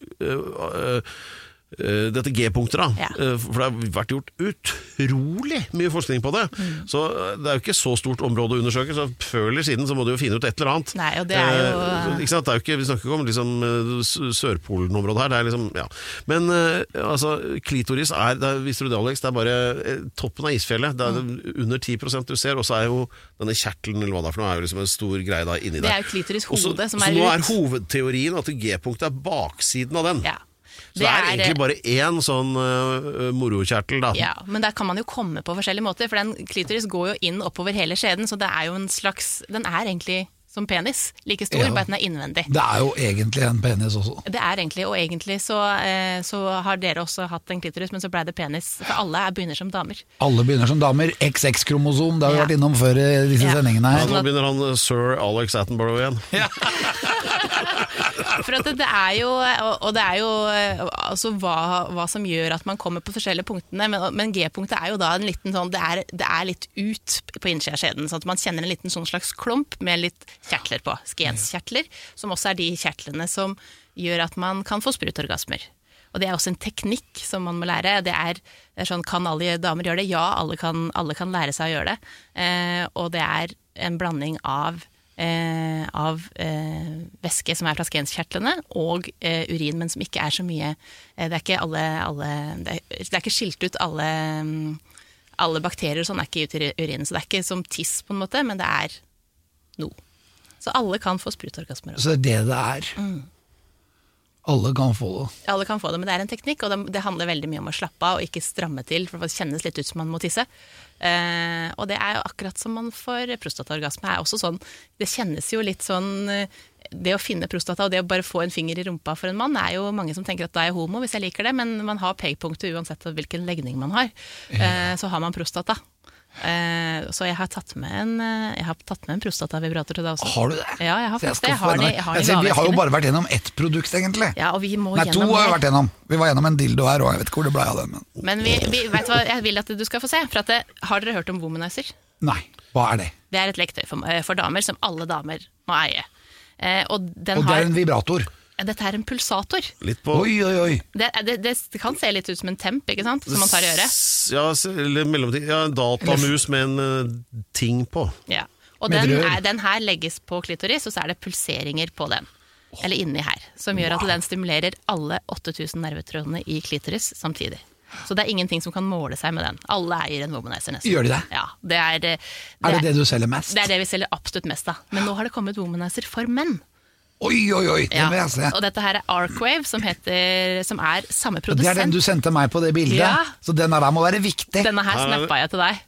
dette G-punktet da, for det har vært gjort utrolig mye forskning på det, så det er jo ikke så stort område å undersøke, så før eller siden så må du jo finne ut et eller annet. Nei, og det er jo... ikke sant? Det er jo ikke, vi snakker ikke om liksom, Sørpolen-området her, det er liksom, ja. Men altså, klitoris visste du det, Alex, det er bare toppen av isfjellet, det er under 10% du ser, og så er jo denne kjertelen, eller hva det er for noe, er jo liksom en stor greie da inni der. Det er jo klitoris hodet som er ut. Så nå er hovedteorien at G-punktet er baksiden av den. Ja. Så det er egentlig bare én sånn morokjertel da. Ja, men der kan man jo komme på forskjellige måter, for den klitoris går jo inn oppover hele skjeden, så det er jo en slags, den er egentlig som penis, like stor, bare at den er innvendig. Det er jo egentlig en penis også. Det er egentlig, og egentlig så har dere også hatt en klitoris, men så ble det penis, for alle begynner som damer. Alle begynner som damer, XX-kromosom, det har vi vært innom før i disse sendingene her. Ja, nå begynner han Sir Alex Attenborough igjen. Ja. For at det er jo, og det er jo altså hva som gjør at man kommer på forskjellige punktene, men G-punktet er jo da en liten sånn, det er litt ut på innsida av skjeden, sånn at man kjenner en liten sånn slags klump med litt kjertler på, skenskjertler, som også er de kjertlene som gjør at man kan få sprutorgasmer. Og det er også en teknikk som man må lære. Det er sånn, kan alle damer gjøre det? Ja, alle kan lære seg å gjøre det. Og det er en blanding av væske som er fra skenskjertlene og urin, men som ikke er så mye. Det er ikke det er ikke skilt ut alle bakterier, sånn er ikke ute i urinen, så det er ikke som tiss på en måte, men det er noe. Så alle kan få sprutorgasmer. Så det er det er. Alle kan få det. Alle kan få det, men det er en teknikk, og det handler veldig mye om å slappe av og ikke stramme til, for det kjennes litt ut som man må tisse. Og det er jo akkurat som man får prostataorgasme, er også sånn, det kjennes jo litt sånn, det å finne prostata og det å bare få en finger i rumpa for en mann, er jo mange som tenker at da er jeg homo hvis jeg liker det, men man har peggpunktet uansett hvilken legning man har, så har man prostata. Så jeg har tatt med en prostatavibrator til deg også. Har du det? Ja, jeg har faktisk det. Vi har jo bare vært gjennom ett produkt egentlig. Ja, og vi må Nei, to har vi vært gjennom. Vi var gjennom en dildo her, og jeg vet ikke hvor det ble av den. Men vi vet hva jeg vil at du skal få se, for har dere hørt om Womanizer? Nei, hva er det? Det er et leketøy for damer som alle damer må eie. Og det er en vibrator? Dette er en pulsator. Litt på... Oi. Det kan se litt ut som en temp, ikke sant? Som man tar i øret. Ja, eller mellomting. Ja, en datamus med en ting på. Ja. Og den her legges på klitoris, og så er det pulseringer på den. Eller inni her. Som gjør at den stimulerer alle 8000 nervetrådene i klitoris samtidig. Så det er ingenting som kan måle seg med den. Alle eier en womanizer nesten. Gjør de det? Ja, det er det du selger mest? Det er det vi selger absolutt mest av. Men nå har det kommet womanizer for menn. Oi, det må jeg se. Og dette her er Arcwave, som er samme produsent. Det er den du sendte meg på det bildet. Ja. Så denne der må være viktig. Denne her snappa jeg til deg.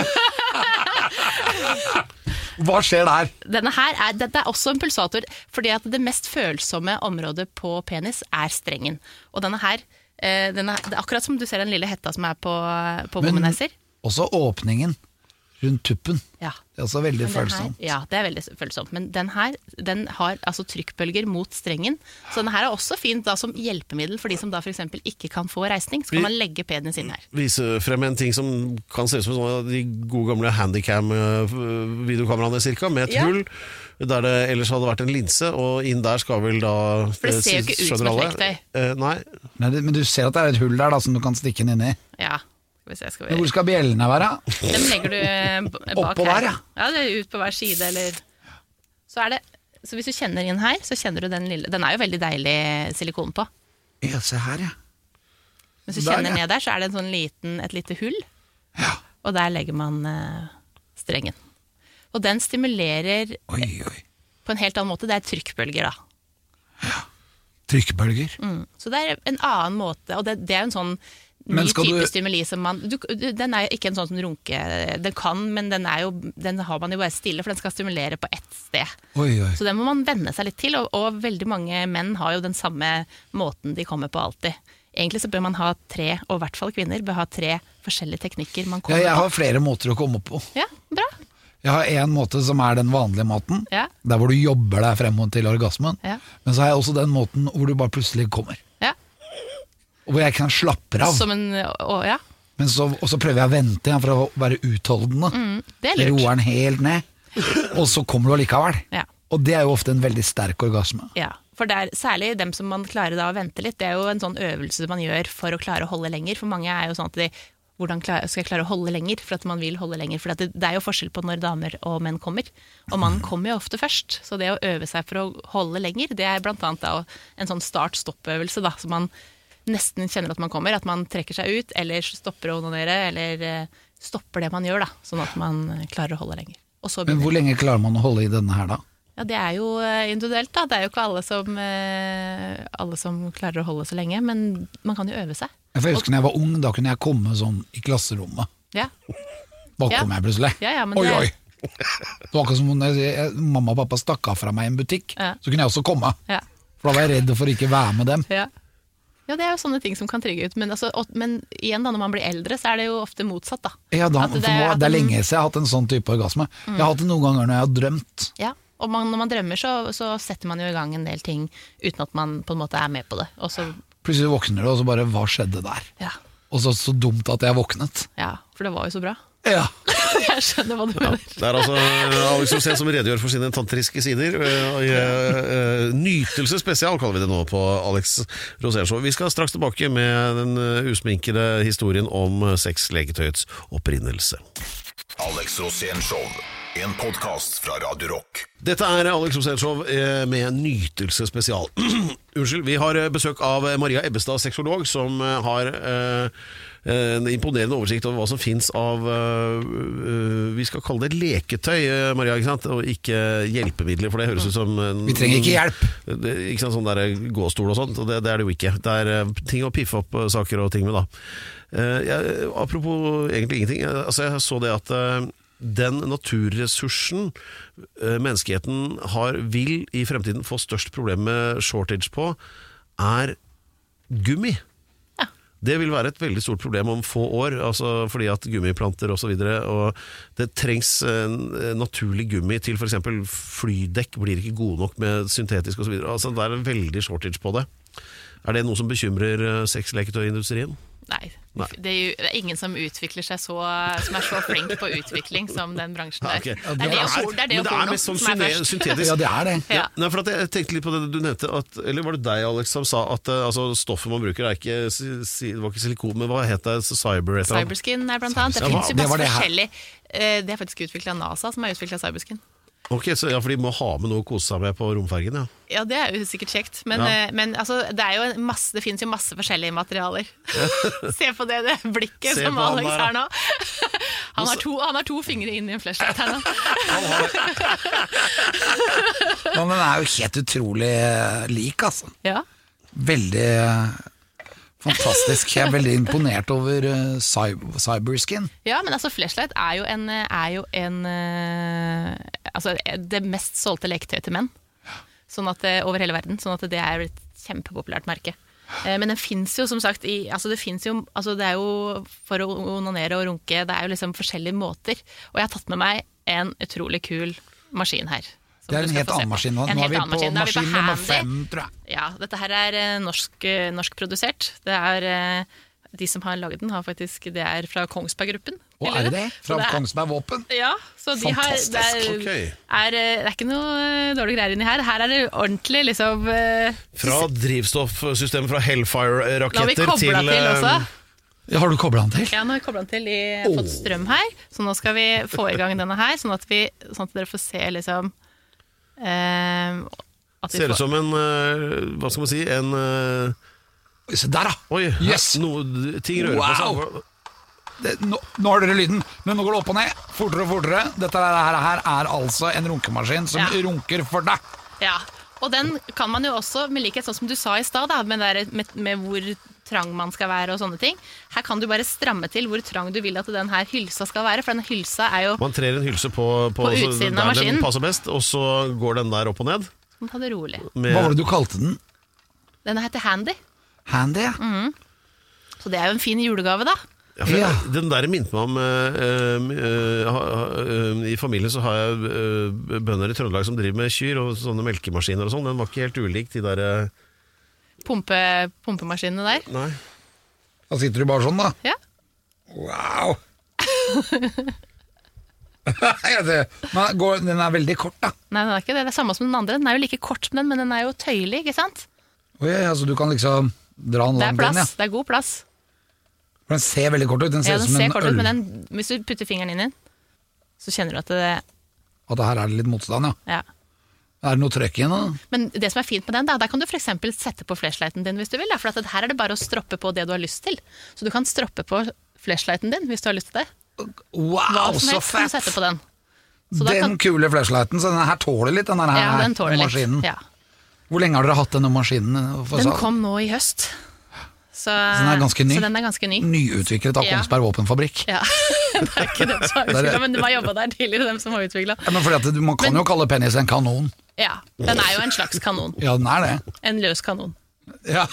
Hva skjer der? Dette er også en pulsator, fordi at det mest følsomme området på penis er strengen. Og denne her, det er akkurat som du ser den lille hetta som er på womanizer. Men også åpningen rundt tuppen. Ja. Det er også veldig følsomt. Ja, det er veldig følsomt. Men den har altså trykkbølger mot strengen. Så den her er også fint da, som hjelpemiddel for de som da for eksempel ikke kan få reisning. Så kan man legge penis inn her. Vise frem en ting som kan se ut som sånn de gode gamle Handycam-videokameraene cirka, med et hull der det ellers hadde vært en linse, og inn der skal vel da... For det ser jo ikke ut som et lektøy. Nei, men du ser at det er et hull der da, som du kan stikke den inn i. Ja. Men hvor skal bjellene være? Den legger du bak oppå her. Der, ja, det er ut på hver side, eller... Så hvis du kjenner inn her, så kjenner du den lille... Den er jo veldig deilig silikon på. Ja, se her, ja. Hvis du kjenner ned der, så er det en sånn et lite hull. Ja. Og der legger man strengen. Og den stimulerer på en helt annen måte. Det er trykkbølger, da. Ja, trykkbølger. Så det er en annen måte, og det er jo en sånn ny type stimuli som den er jo ikke en sånn som runke, den kan, men den har man jo bare stille, for den skal stimulere på ett sted. Så den må man venne seg litt til, og veldig mange menn har jo den samme måten de kommer på alltid. Egentlig så bør man ha 3, og i hvert fall kvinner, bør ha 3 forskjellige teknikker man kommer på. Ja, jeg har flere måter å komme på. Ja, bra. Jeg har en måte som er den vanlige måten, der hvor du jobber deg frem til orgasmen, men så har jeg også den måten hvor du bare plutselig kommer. Og hvor jeg kan slappe av. Men så prøver jeg å vente for å være utholdende. Det er lurt. Roer den helt ned, og så kommer du allikevel. Og det er jo ofte en veldig sterk orgasme. Ja, for det er særlig dem som man klarer da å vente litt. Det er jo en sånn øvelse man gjør for å klare å holde lenger. For mange er jo sånn at hvordan skal jeg klare å holde lenger, for at man vil holde lenger. For det er jo forskjell på når damer og menn kommer. Og mannen kommer jo ofte først. Så det å øve seg for å holde lenger, det er blant annet da en sånn start-stopp-øvelse da, så man nesten kjenner at man kommer, at man trekker seg ut, eller stopper å onanere, eller stopper det man gjør da, sånn at man klarer å holde lenger. Men hvor lenge klarer man å holde i denne her da? Ja, det er jo individuelt da, det er jo ikke alle som klarer å holde så lenge, men man kan jo øve seg. Jeg husker når jeg var ung, da kunne jeg komme sånn i klasserommet. Ja. Da kom jeg plutselig. Men oi. Det var akkurat som når mamma og pappa stakk av fra meg i en butikk, så kunne jeg også komme. For da var jeg redd for ikke være med dem. Ja, det er jo sånne ting som kan trigge ut, men igjen da, når man blir eldre, så er det jo ofte motsatt da. Ja, det er lenge siden jeg har hatt en sånn type orgasme. Jeg har hatt det noen ganger når jeg har drømt. Ja, og når man drømmer så setter man jo i gang en del ting uten at man på en måte er med på det. Plutselig våkner du, og så bare, hva skjedde der? Ja. Og så dumt at jeg våknet. Ja, for det var jo så bra. Ja. Jeg skjønner hva du mener. Det er altså Alex Rosén som redegjør for sine tantriske sider. Nytelse spesial kaller vi det nå på Alex Rosén Show. Vi skal straks tilbake med den usminkede historien om sexleketøyets opprinnelse. Alex Rosén Show, en podcast fra Radio Rock. Dette er Alex Rosén Show med Nytelse spesial. Unnskyld, vi har besøk av Maria Ebbestad, sexolog, som har en imponerende oversikt over hva som finnes av vi skal kalle det leketøy, Maria, ikke sant? Og ikke hjelpemidler, for det høres ut som vi trenger ikke hjelp. Ikke sant, sånn der gåstol og sånt, og det er det jo ikke. Det er ting å piffe opp saker og ting med da. Apropos egentlig ingenting, altså jeg så det at den naturressursen menneskeheten vil i fremtiden få størst problem med shortage på, er gummi. Det vil være et veldig stort problem om få år, altså fordi at gummiplanter og så videre, og det trengs naturlig gummi til for eksempel flydekk blir ikke gode nok med syntetisk og så videre, altså det er en veldig shortage på det. Er det noe som bekymrer sexleketøyindustrien? Nei. Det er ingen som utvikler seg som er så flink på utvikling som den bransjen der. Okay. Det er det og porno mest sånn som er først. syntetisk. Ja, det er det. Ja. Nei, for at jeg tenkte litt på det du nevnte, eller var det deg, Alex, som sa at altså, stoffet man bruker er ikke, det var ikke silikon, men hva heter det? Cyberskin er blant annet. Det finnes jo det var masse det her. forskjellig. Det er faktisk utviklet av NASA, som har utviklet Cyberskin. Ok, så ja, for de må ha med noe å kose seg med på romfergen, ja. Ja, det er jo sikkert kjekt, men altså, det finnes jo masse forskjellige materialer. Se på det blikket som Alex har nå. Han har to fingre inn i en flashlight her nå. Men den er jo helt utrolig lik, altså. Ja. Veldig fantastisk. Jeg er veldig imponert over Cyberskin. Ja, men altså flashlight er jo altså det mest solgte leketøy til menn. Sånn at over hele verden, sånn at det er et kjempepopulært merke. Men den finnes jo som sagt det er jo for å onanere og runke, det er jo liksom forskjellige måter. Og jeg har tatt med meg en utrolig kul maskin her. Det er en helt annen maskin nå. Nå er vi på maskin nummer 5, tror jeg. Ja, dette her er norsk produsert. Det er de som har laget den, det er fra Kongsberg-gruppen. Og er det? Fra Kongsberg Våpen? Ja, så de fantastisk. Det er ikke noe dårlig greier inni her. Her er det ordentlig liksom Fra drivstoffsystemet fra Hellfire-raketter til... Nå har vi koblet til også. Ja, har du koblet den til? Ja, nå har vi koblet den til. Jeg har fått strøm her, så nå skal vi få i gang denne her, sånn at dere får se liksom... ser ut som en hva skal man si Se der da. Oi, yes. Ting rører på seg. Nå har dere lyden, men nå går det opp og ned fortere og fortere. Dette her er altså en runkemaskin som runker for deg. Ja, og den kan man jo også med likhet sånn som du sa i sted da, med hvor trang man skal være og sånne ting. Her kan du bare stramme til hvor trang du vil at den her hylsa skal være, for den hylsa er jo man trer en hylse på utsiden av maskinen. Den passer best, og så går den der opp og ned. Så ta det rolig. Hva var det du kalte den? Den heter Handy. Handy, ja. Så det er jo en fin julegave da. Ja, den der minte meg om i familien så har jeg bønder i Trøndelag som driver med kyr og sånne melkemaskiner og sånn. Den var ikke helt ulik de der pumpemaskinene der. Nei. Da sitter du bare sånn da. Ja. Wow. Men den er veldig kort da. Nei, den er ikke det. Det er samme som den andre. Den er jo like kort med den, men den er jo tøyelig, ikke sant? Så du kan liksom dra den langt inn, ja. Det er god plass. For den ser veldig kort ut. Den ser ut som en kort øl. ut, men hvis du putter fingeren inn i den, så kjenner du at At her er det litt motstand, ja. Er det noe trøkk igjen da? Men det som er fint med den, der kan du for eksempel sette på flashlighten din hvis du vil, for at her er det bare å stroppe på det du har lyst til. Så du kan stroppe på flashlighten din hvis du har lyst til det. Wow, så fett! Kan du sette på den. Den kule flashlighten, så denne her tåler litt, denne her den tåler maskinen. litt, ja. Hvor lenge har dere hatt denne maskinen? Den kom nå i høst. Så den er ganske ny? Så den er ganske ny. Nyutviklet av Kongsberg Våpenfabrikk. Ja, det er ikke den som har utviklet, men de har jobbet der tidligere, dem som har utviklet. Ja, men fordi at man kan jo kalle penis en kanon. Ja, den er jo en slags kanon. Ja, den er det. En løs kanon. Ja.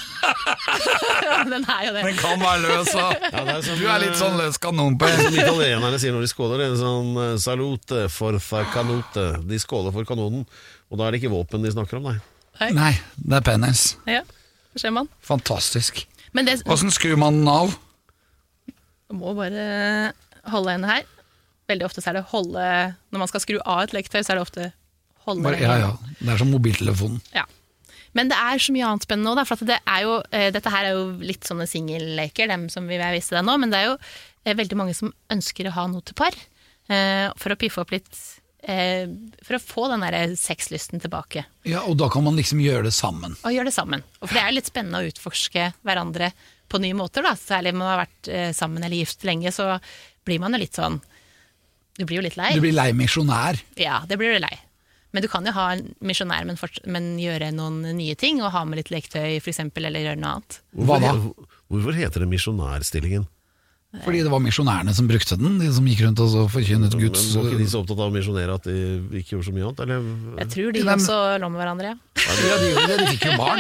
Den er jo det. Den kan være løs, da. Du er litt sånn løs kanon på som italienerne sier når de skåler. Det er en sånn salute forza canute. De skåler for kanonen, og da er det ikke våpen de snakker om, Nei, det er penis. Ja, det ser man. Fantastisk. Hvordan skrur man den av? Du må bare holde henne her. Veldig ofte så er det holde. Når man skal skru av et leketøy, så er det ofte holde henne. Ja, det er som mobiltelefonen. Ja. Men det er så mye annet spennende nå, for dette her er jo litt sånne singelleker, dem som vi vil vise deg nå, men det er jo veldig mange som ønsker å ha noe til par, for å piffe opp litt, for å få den der sexlysten tilbake. Ja, og da kan man liksom gjøre det sammen. Og gjøre det sammen. Og for det er litt spennende å utforske hverandre på nye måter, da. Særlig om man har vært sammen eller gift lenge, så blir man jo litt sånn, du blir jo litt lei. Du blir lei misjonær. Ja, det blir du lei. Men du kan jo ha en misjonær, men gjøre noen nye ting, og ha med litt leketøy for eksempel, eller gjøre noe annet. Hva da? Hvorfor heter det misjonærstillingen? Fordi det var misjonærene som brukte den, de som gikk rundt og så forkynnet Guds... Men var ikke de så opptatt av å misjonere at de ikke gjorde så mye annet? Eller? Jeg tror de også lå med hverandre, ja. Ja, de gjorde det, de fikk jo barn.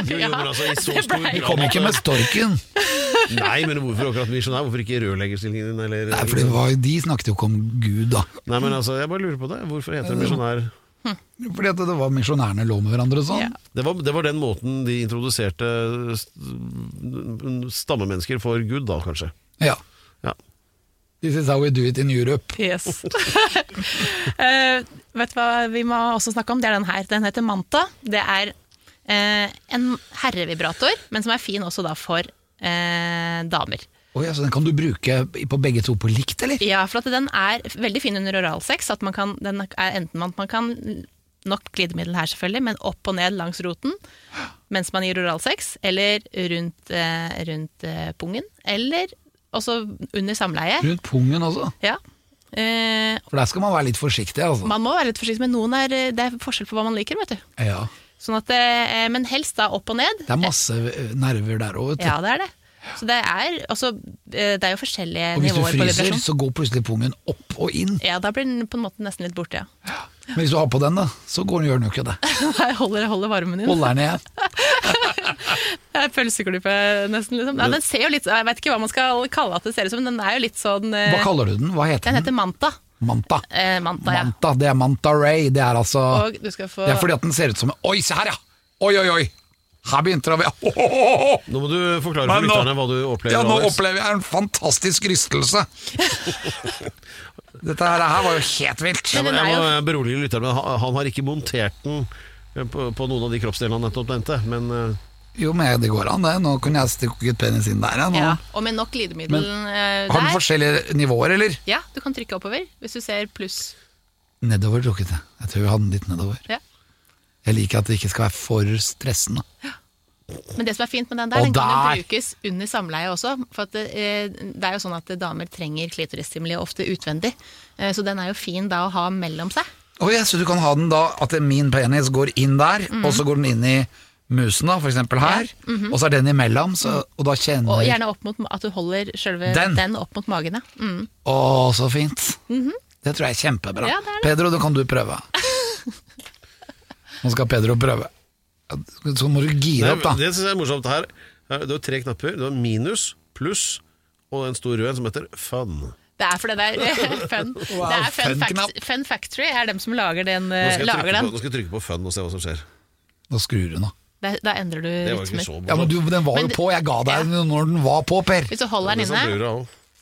De kom ikke med storken. Nei, men hvorfor akkurat misjonær? Hvorfor ikke rørleggerstillingen din? Eller, Nei, for de snakket jo ikke om Gud da. Nei, men altså, jeg bare lurer på det. Hvorfor heter det misjonær? Fordi at det var misjonærene lå med hverandre og sånn. Ja. Det var den måten de introduserte stammemennesker for Gud da, kanskje. Ja. Ja. This is how we do it in Europe. Yes. Vet du hva vi må også snakke om? Det er den her. Den heter Manta. Det er en herrevibrator, men som er fin også da for damer. Ja, så den kan du bruke på begge to på likt, eller? Ja, for at den er veldig fin under oralsex. At man kan nok glidemiddel her selvfølgelig, men opp og ned langs roten mens man gir oralsex, eller rundt pungen, eller også under samleie. Rundt pungen også? Ja. For der skal man være litt forsiktig, altså. Man må være litt forsiktig, men det er forskjell på hva man liker, vet du. Ja. Sånn at, men helst da opp og ned. Det er masse nerver der også, vet du. Ja, det er det. Så det er jo forskjellige nivåer på vibrasjon. Og hvis du fryser, så går plutselig pungen opp og inn. Ja, da blir den på en måte nesten litt borte, ja. Men hvis du har på den da, så gjør den jo ikke det. Nei, holder varmen din. Holder den igjen. Det er pølseklype nesten, liksom. Ja, den ser jo litt, jeg vet ikke hva man skal kalle at det ser ut som, men den er jo litt sånn... Hva kaller du den? Hva heter den? Den heter Manta. Manta. Manta, ja. Manta, det er Manta Ray. Det er altså... Og du skal få... Det er fordi at den ser ut som... Oi, se her ja! Oi! Her begynte det å... Nå må du forklare for lytterne hva du opplever. Ja, nå Alex. opplever jeg en fantastisk rystelse. Dette her var jo helt vilt. Jeg må berolige lytterne, men han har ikke montert den på noen av de kroppsdelene han nettopp nevnte, men... Jo, men det går an det. Nå kunne jeg stikket penis inn der. Ja, og med nok glidemiddel der. Har den forskjellige nivåer, eller? Ja, du kan trykke oppover, hvis du ser pluss. Nedover trukket jeg. Jeg tror jeg hadde den litt nedover. Ja. Jeg liker at det ikke skal være for stressende. Ja. Men det som er fint med den der, den kan jo brukes under samleie også. For at det er jo sånn at damer trenger klitorisstimuli ofte utvendig. Så den er jo fin da å ha mellom seg. Så du kan ha den da, at min penis går inn der, og så går den inn i musen da, for eksempel her, og så er den imellom, og da kjenner... Og gjerne opp mot at du holder selve den opp mot magen, ja. Så fint. Det tror jeg er kjempebra. Ja, det er det. Pedro, det kan du prøve. Nå skal Pedro prøve. Så må du gire opp da. Det synes jeg er morsomt her. Du har 3 knapper, du har minus, pluss, og en stor rød som heter fun. Det er fordi det er fun. Wow, Det er Fun Factory er dem som lager den. Nå skal jeg trykke på fun og se hva som skjer. Nå skrur du nå. Da endrer du Det var ikke rytmer. så Ja, men den var jo på, jeg ga deg den når den var på, Per. Hvis du holder den inne.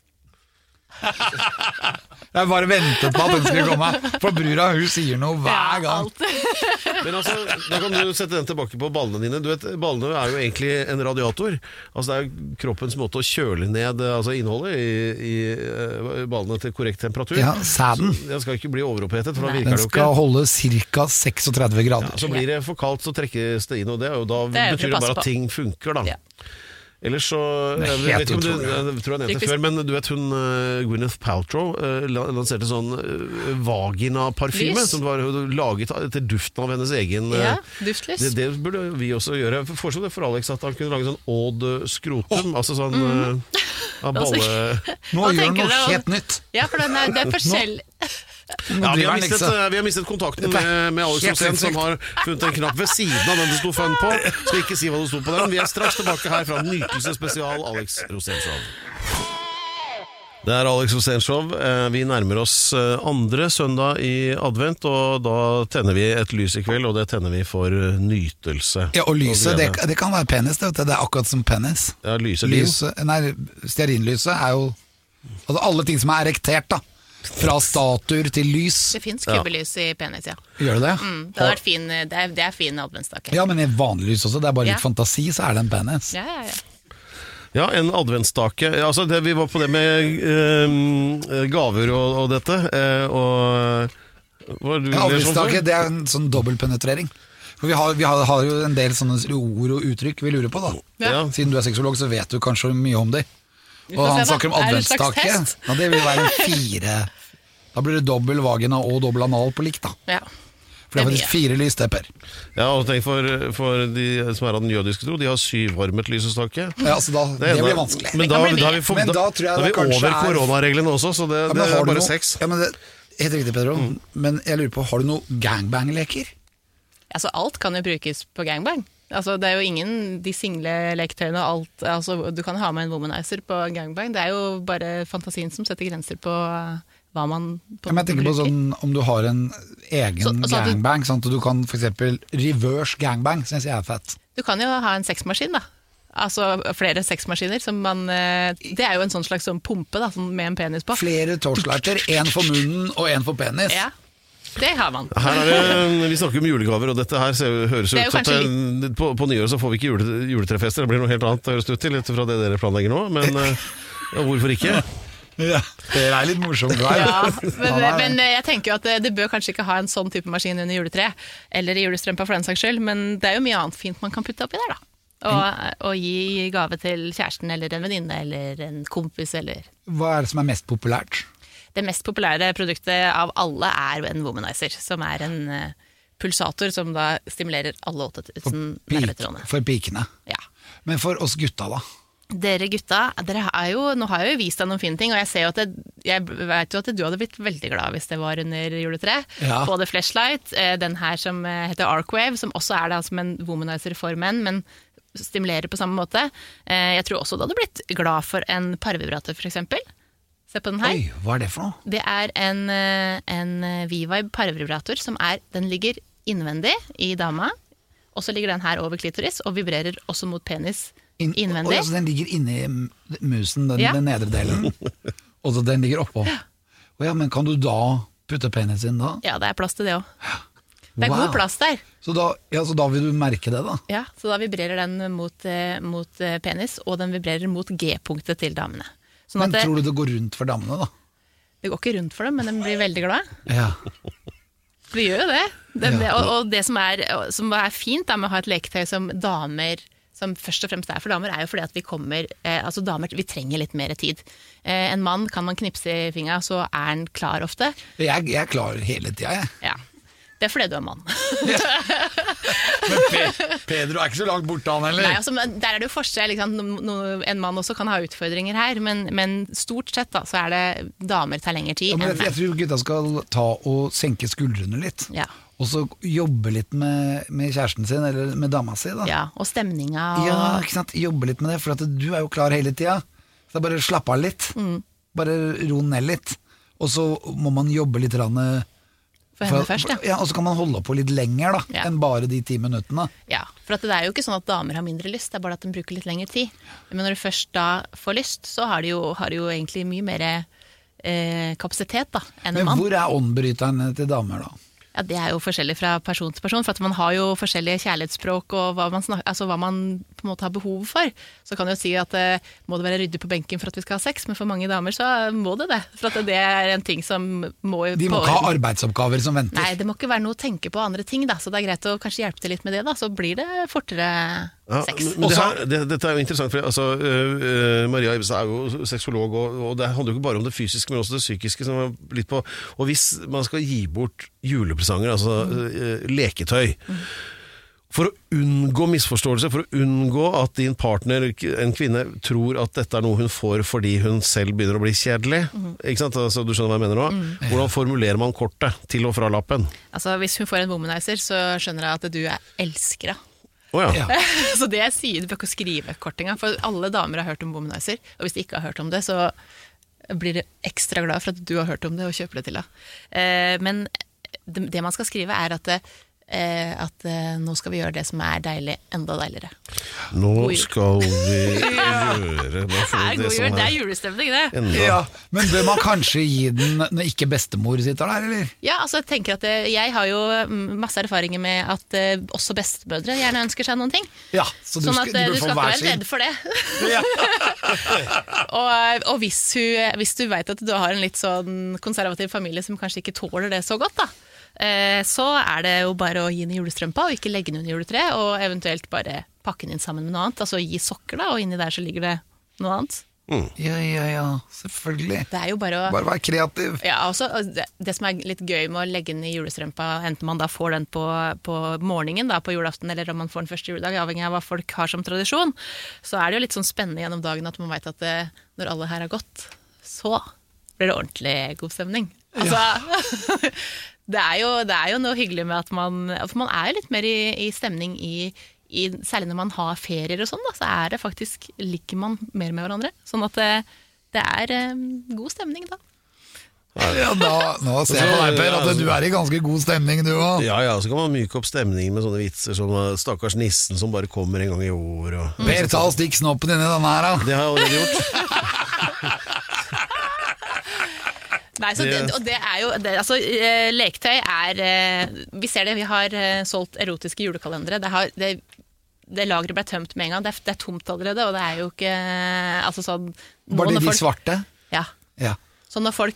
Jeg bare ventet på at den skulle komme, for brura hun sier noe hver gang. Men altså, da kan du sette den tilbake på ballene dine. Du vet, ballene er jo egentlig en radiator. Altså det er kroppens måte å kjøle ned innholdet i ballene til korrekt temperatur. Ja, sæden. Den skal ikke bli overopphetet, for da virker Den det jo skal ikke. holde ca. 36 grader. Så blir det for kaldt, så trekkes det inn, og det er jo da betyr det bare at ting funker da. Ja. Ellers så, Det er jeg vet helt ikke om utrolig. jeg tror jeg nevnte før, men du vet hun Gwyneth Paltrow lanserte sånn vagina-parfyme Lys. som var laget til duften av hennes egen Ja, duftlys. det burde vi også gjøre. Jeg foreslo det for Alex at han kunne lage sånn Odd Skrotum, altså sånn av balle... Nå Hva gjør den tenker noe du om- helt nytt. Ja, for det er forskjell. Nå Ja, vi driver har den liksom. mistet kontakten Dette er med Alex helt Rosén, som sinnssykt. har funnet en knapp ved siden av den det sto fun på. Skal ikke si hva det sto på den. Vi er straks tilbake her fra Nytelsesspesial Alex Rosén Show. Det er Alex Rosén Show. Vi nærmer oss andre søndag i advent, og da tenner vi et lys i kveld, og det tenner vi for nytelse. Ja, og lyset, det kan være penis, det er akkurat som penis. Ja, lyset. Stearinlyset er jo altså alle ting som er erektert da, fra statuer til lys. Det finnes kubbelys i penis, ja. Gjør det det? Det har vært fin, det er fin adventsstake. Ja, men i vanlig lys også, det er bare litt Ja. fantasi, så er det en penis. Ja. Ja, en adventsstake. Altså, vi var på det med gaver og dette, og... Avløsstake, det er en sånn dobbeltpenetrering. For vi har jo en del sånne ord og uttrykk vi lurer på da. Ja. Siden du er sexolog, så vet du kanskje mye om det. Og får han se da. snakker om Er det en slags adventsstake. test? Ja, det vil være en 4. Da blir det dobbel vagina og dobbel anal på likt da. Ja. For det er Det er faktisk 4 lysstepper. Ja, og tenk for de som er av den jødiske tro, de har 7-varmet lysestake. Ja, så da, det blir vanskelig. Men da kan bli er vi, Men da tror jeg det er vi kanskje over er- koronareglene også, så det Ja, men er har du bare noe- 6. Ja, men det, helt riktig, Pedro. Men jeg lurer på, har du noe gangbang-leker? Altså, alt kan jo brukes på gangbang. Altså, det er jo ingen de single leketøyene og alt. Altså, du kan ha med en womanizer på gangbang. Det er jo bare fantasien som setter grenser på hva man Ja, men jeg tenker på bruker. sånn, om du har egen gangbang, sånn at du kan for eksempel reverse gangbang, synes jeg fett. Du kan jo ha en sexmaskin da. Altså flere sexmaskiner som det jo en sånn slags sånn pumpe da, sånn med en penis på. Flere torchlighter, en for munnen og en for penis. Ja, det har man. Her vi snakker om julegaver, og dette her høres ut som på nyår så får vi ikke juletrefester. Det blir noe helt annet, høres det ut til, ut fra det dere planlegger nå. Men hvorfor ikke? Ja, det litt morsomt. Ja, men jeg tenker jo at det bør kanskje ikke ha en sånn type maskin under juletre, eller i julestrømpa for den saks skyld, men det jo mye annet fint man kan putte oppi der da. Og gi gave til kjæresten eller en venninne eller en kompis eller... Hva det som mest populært? Det mest populære produktet av alle en womanizer, som en pulsator som da stimulerer alle 8000 nervetrådene. For pikene? Ja. Men for oss gutta da? Dere gutta, nå har jeg jo vist deg noen fine ting, og jeg ser jo at jeg vet jo at du hadde blitt veldig glad hvis det var under juletre. Ja. Både Flashlight, den her som heter Arcwave, som også det som en womanizer for menn, men stimulerer på samme måte. Jeg tror også du hadde blitt glad for en parvibrator for eksempel. Se på den her. Oi, hva det for noe? Det en V-Vibe parvibrator som den ligger innvendig i dama, og så ligger den her over klitoris og vibrerer også mot penis innvendig. Altså den ligger inne i musen, den nedre delen. Og så den ligger oppå. Ja, men kan du da putte penis inn da? Ja, det plass til det også. Det god plass der. Så da vil du merke det da? Ja, så da vibrerer den mot penis, og den vibrerer mot G-punktet til damene. Sånn men tror du det går rundt for damene da? Det går ikke rundt for dem, men de blir veldig glad. Ja. Vi gjør jo det. Og det som fint da, med å ha et leketøy som damer, som først og fremst for damer, jo fordi at vi kommer, altså damer, vi trenger litt mer tid. En mann kan man knipse i fingra, så han klar ofte. Jeg klar hele tiden, jeg. Ja. Det fordi du mann. Men Pedro ikke så langt borte han heller. Nei, altså, der det jo forskjell, liksom. En mann også kan ha utfordringer her, men stort sett da, så det damer tar lengre tid enn menn. Jeg tror gutta skal ta og senke skuldrene litt. Ja. Og så jobbe litt med kjæresten sin, eller med dama si da. Ja, og stemninga. Ja, ikke sant? Jobbe litt med det, for at du jo klar hele tiden. Så bare slapp av litt. Bare ro ned litt. Og så må man jobbe litt for henne først, ja. Ja, og så kan man holde på litt lenger da, enn bare de 10 minuttene. Ja, for at det jo ikke sånn at damer har mindre lyst, det bare at de bruker litt lengre tid. Men når du først da får lyst, så har de jo egentlig mye mer kapasitet da, enn en mann. Men hvor åndbryterne til damer da? Ja, det jo forskjellig fra person til person, for at man har jo forskjellige kjærlighetsspråk og hva man på en måte har behov for. Så kan du jo si at må det være ryddig på benken for at vi skal ha sex, men for mange damer så må det. For at det en ting som må... De må ikke ha arbeidsoppgaver som venter. Nei, det må ikke være noe å tenke på andre ting da, så det greit å kanskje hjelpe til litt med det da, så blir det fortere sex. Men dette jo interessant, for altså, Maria Ebbestad jo sexolog, og det handler jo ikke bare om det fysiske, men også det psykiske, som litt på, og hvis man skal gi bort julepresanger, altså leketøy, for å unngå misforståelse, for å unngå at din partner, en kvinne, tror at dette noe hun får fordi hun selv begynner å bli kjedelig, ikke sant? Altså, du skjønner hva jeg mener nå? Hvordan formulerer man kortet til og fra lappen? Altså, hvis hun får en womanizer, så skjønner jeg at du elsker henne. Oh, ja. Så det jeg sier, du bør ikke skrive kort engang, for alle damer har hørt om womanizer, og hvis de ikke har hørt om det, så blir de ekstra glad for at du har hørt om det og kjøper det til deg. Men det man skal skrive at nå skal vi gjøre det som deilig, enda deiligere. Nå skal vi gjøre det julestemning, det. Ja, men bør man kanskje gi den når ikke bestemor sitter der, eller? Ja, altså jeg tenker at jeg har jo masse erfaringer med at også bestemødre gjerne ønsker seg noen ting. Ja, så du sånn skal ikke være redd for det. Ja. og hvis du vet at du har en litt sånn konservativ familie som kanskje ikke tåler det så godt da, så det jo bare å gi den i julestrømpa og ikke legge den under juletre, og eventuelt bare pakke den inn sammen med noe annet, altså gi sokker da, og inni der så ligger det noe annet. Ja, selvfølgelig. Det jo bare å være kreativ. Ja, også, det som litt gøy med å legge den i julestrømpa, enten man da får den på morgenen da, på julaften, eller om man får den første juledag, avhengig av hva folk har som tradisjon, så det jo litt sånn spennende gjennom dagen at man vet at når alle her har gått, så blir det ordentlig god stemning. Altså... Det jo noe hyggelig med at man litt mer i stemning særlig når man har ferier og sånn da, så det faktisk, liker man mer med hverandre, sånn at det god stemning da. Ja, nå ser jeg på deg, Per, at du er i ganske god stemning, du også. Ja, så kan man myke opp stemningen med sånne vitser som stakkars nissen som bare kommer en gang i år. Per, ta og stikk snoppen inn i denne her, da. Det har jeg allerede gjort. Nei, så det er jo altså, leketøy vi ser det, vi har solgt erotiske julekalendere. Det lageret ble tømt med en gang. Det er tomt allerede, og det er jo ikke altså, sånn, Var det de svarte? Ja. Så når folk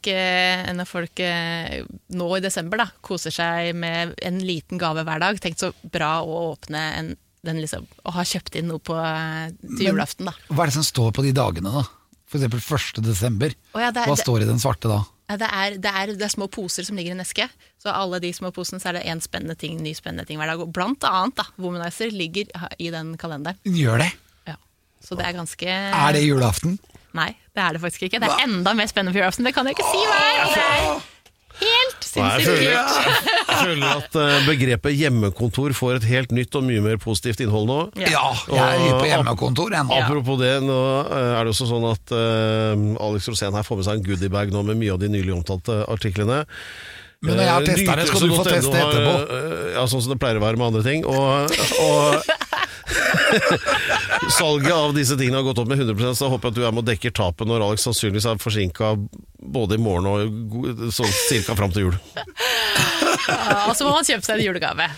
nå i desember da, koser seg med en liten gave hver dag, tenkt så bra å åpne den liksom, og ha kjøpt inn noe til julaften da. Hva er det som står på de dagene da? For eksempel 1. desember. Hva står i den svarte da? Det er små poser som ligger i en eske. Så alle de små posene så er det ny spennende ting hver dag. Og blant annet da, Womanizer ligger i den kalenderen. Gjør det? Ja. Så det er ganske... Er det julaften? Nei, det er det faktisk ikke. Det er enda mer spennende for julaften. Det kan jeg ikke si hva er. Det er helt sinnssykt. Jeg føler at begrepet hjemmekontor får et helt nytt og mye mer positivt innhold nå. Ja, jeg er på hjemmekontor ennå. Apropos det, nå er det også sånn at Alex Rosén her får med seg en goodiebag nå med mye av de nylig omtalte artiklene. Men når jeg har testet det, skal du få teste etterpå. Ja, sånn som det pleier å være med andre ting. Og salget av disse tingene har gått opp med 100%, så håper jeg at du er med og dekker tapet når Alex sannsynligvis er forsinket både i morgen og sånn cirka frem til jul. Ja, og så må man kjøpe seg en julegave.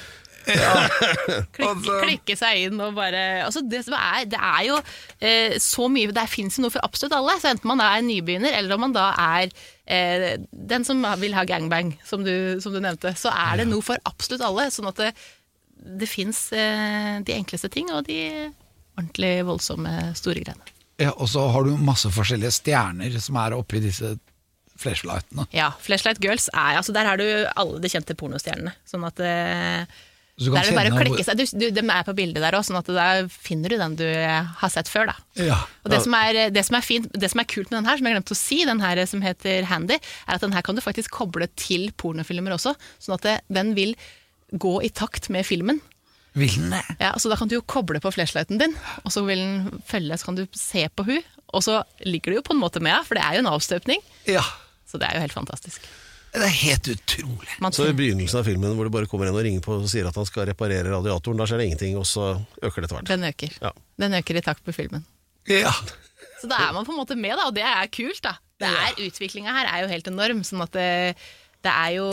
Klikke seg inn og bare altså det er jo så mye, det finnes jo noe for absolutt alle, så enten man er nybegynner eller om man da er den som vil ha gangbang, som du nevnte, så er det noe for absolutt alle, sånn at det finnes de enkleste ting og de ordentlig voldsomme store greiene. Ja, og så har du masse forskjellige stjerner som er oppi disse flashlightene. Ja, Flashlight Girls altså der har du alle de kjente pornostjernene, sånn at der er det bare å klikke seg. De er på bildet der også, sånn at der finner du den du har sett før da. Ja. Og det som er fint, det som er kult med den her, som jeg glemte å si, den her som heter Handy, er at den her kan du faktisk koble til pornofilmer også, sånn at den vil gå i takt med filmen. Vil den det? Ja, så da kan du jo koble på flashlighten din, og så vil den følge, så kan du se på hun, og så ligger du jo på en måte med, for det er jo en avstøpning. Ja. Så det er jo helt fantastisk. Det er helt utrolig. Så i begynnelsen av filmen hvor det bare kommer en og ringer på og sier at han skal reparere radiatoren, da skjer det ingenting, og så øker det etter hvert. Den øker. Ja. Den øker i takt med filmen. Ja. Så da er man på en måte med da, og det er kult da. Utviklingen her er jo helt enorm, sånn at det er jo...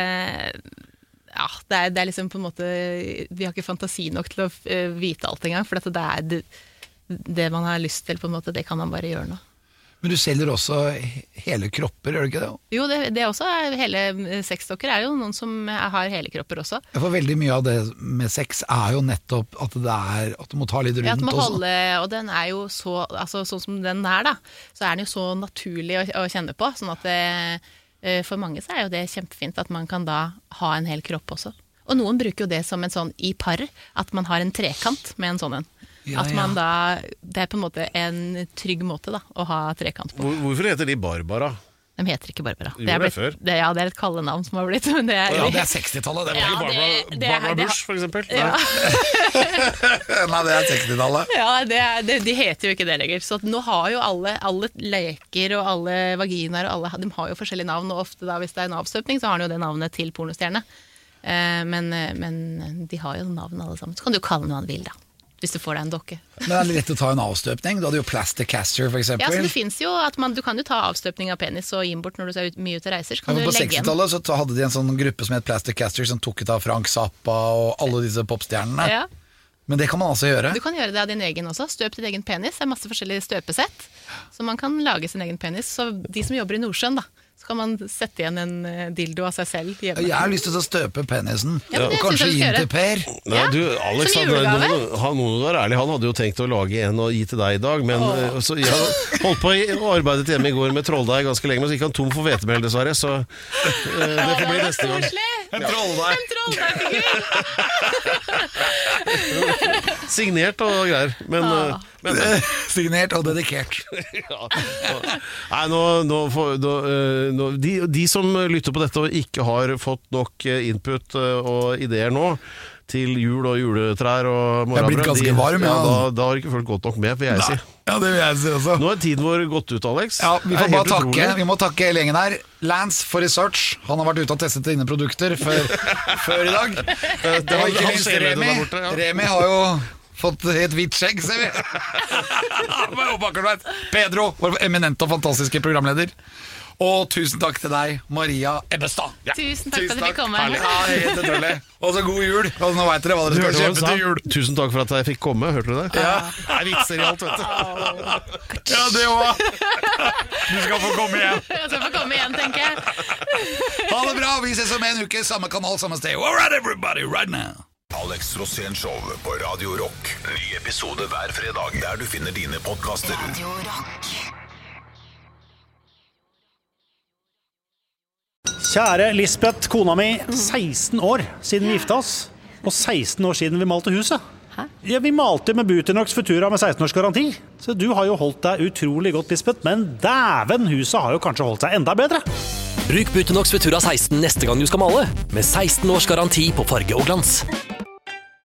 Ja, det er liksom på en måte vi har ikke fantasi nok til å vite alt engang, for det man har lyst til på en måte, det kan man bare gjøre nå. Men du selger også hele kropper, gjør du ikke det? Jo, det er også hele sexdokker er jo noen som har hele kropper også. Ja, for veldig mye av det med sex er jo nettopp at at du må ta litt rundt. Ja, at du må holde, og den er jo så, altså sånn som den er da, så er den jo så naturlig å kjenne på, sånn at for mange så er jo det kjempefint at man kan da ha en hel kropp også. Og noen bruker jo det som en sånn i par, at man har en trekant med en sånn en. Ja, at man da, det er på en måte en trygg måte da, å ha trekant på. Hvorfor heter de Barbara? De heter ikke Barbara. Det er før. Det er et kallenavn som har blitt. Men det er 60-tallet. Det var ikke Barbara Bush, for eksempel. Ja. Nei, det er 60-tallet. Ja, de heter jo ikke det lenger. Så nå har jo alle leker og alle vaginaer, de har jo forskjellige navn, og ofte da, hvis det er en avstøpning, så har de jo det navnet til pornostjerne. Men de har jo navn alle sammen. Så kan du jo kalle noe han vil da. Hvis du får deg en dokke. Men er det lett å ta en avstøpning? Du hadde jo plastic caster for eksempel. Ja, så det finnes jo at du kan jo ta avstøpning av penis og gi den bort når du er mye ute og reiser. Så kan du på legge 60-tallet så hadde de en sånn gruppe som het Plastic Caster, som tok ut av Frank Zappa og alle disse popstjernene. Ja. Men det kan man altså gjøre. Du kan gjøre det av din egen også. Støp din egen penis. Det er masse forskjellige støpesett. Så man kan lage sin egen penis. Så de som jobber i Nordsjøen da, så kan man sette igjen en dildo av seg selv hjemme. Jeg har lyst til å støpe penisen, ja, og kanskje gi den til Per. Nei, du, Alex, han hadde jo tenkt å lage en og gi til deg i dag, men så jeg holdt på å arbeidet hjemme i går med trolldeig ganske lenge, men så gikk han tom for hvetemel dessverre, så det får bli neste gang. En trolldeig. Signert og greier, men signert og dedikert. Nei, de som lytter på dette og ikke har fått nok input og ideer nå, til jul og juletrær og Jeg har blitt ganske varm, ja. Da har ikke folk gått nok med, for jeg sier. Ja, det vil jeg si også. Nå er tiden vår gått ut, Alex. Ja, vi får Det er bare helt utrolig. vi må takke hele gjengen her. Lance for research. Han har vært ute og testet dine produkter før i dag. Det var ikke han minst ser det Remi. der borte, ja. Remi har jo fått et hvitt skjegg, ser vi. Pedro, vår eminente og fantastiske programleder. Og tusen takk til deg, Maria Ebbestad. Tusen takk for at du fikk komme. Herlig. Ja, helt utrolig. Og så god jul. Og nå vet dere hva dere skal kjøpe til jul. Tusen takk for at jeg fikk komme, hørte du det? Ja, det er vitser i alt, vet du. Ja, det også. Du skal få komme igjen. Jeg skal få komme igjen, tenker jeg. Ha det bra. Vi ses om en uke, samme kanal, samme sted. All right, everybody, right now. Alex Rosén Show på Radio Rock. Ny episode hver fredag der du finner dine podcaster. Radio Rock. Kjære Lisbeth, kona mi, 16 år siden vi gifta oss, og 16 år siden vi malte huset. Ja, vi malte med Butonox Futura med 16 års garanti, så du har jo holdt deg utrolig godt, Lisbeth, men dæven, huset har jo kanskje holdt seg enda bedre. Bruk Butonox Futura 16 neste gang du skal male, med 16 års garanti på farge og glans.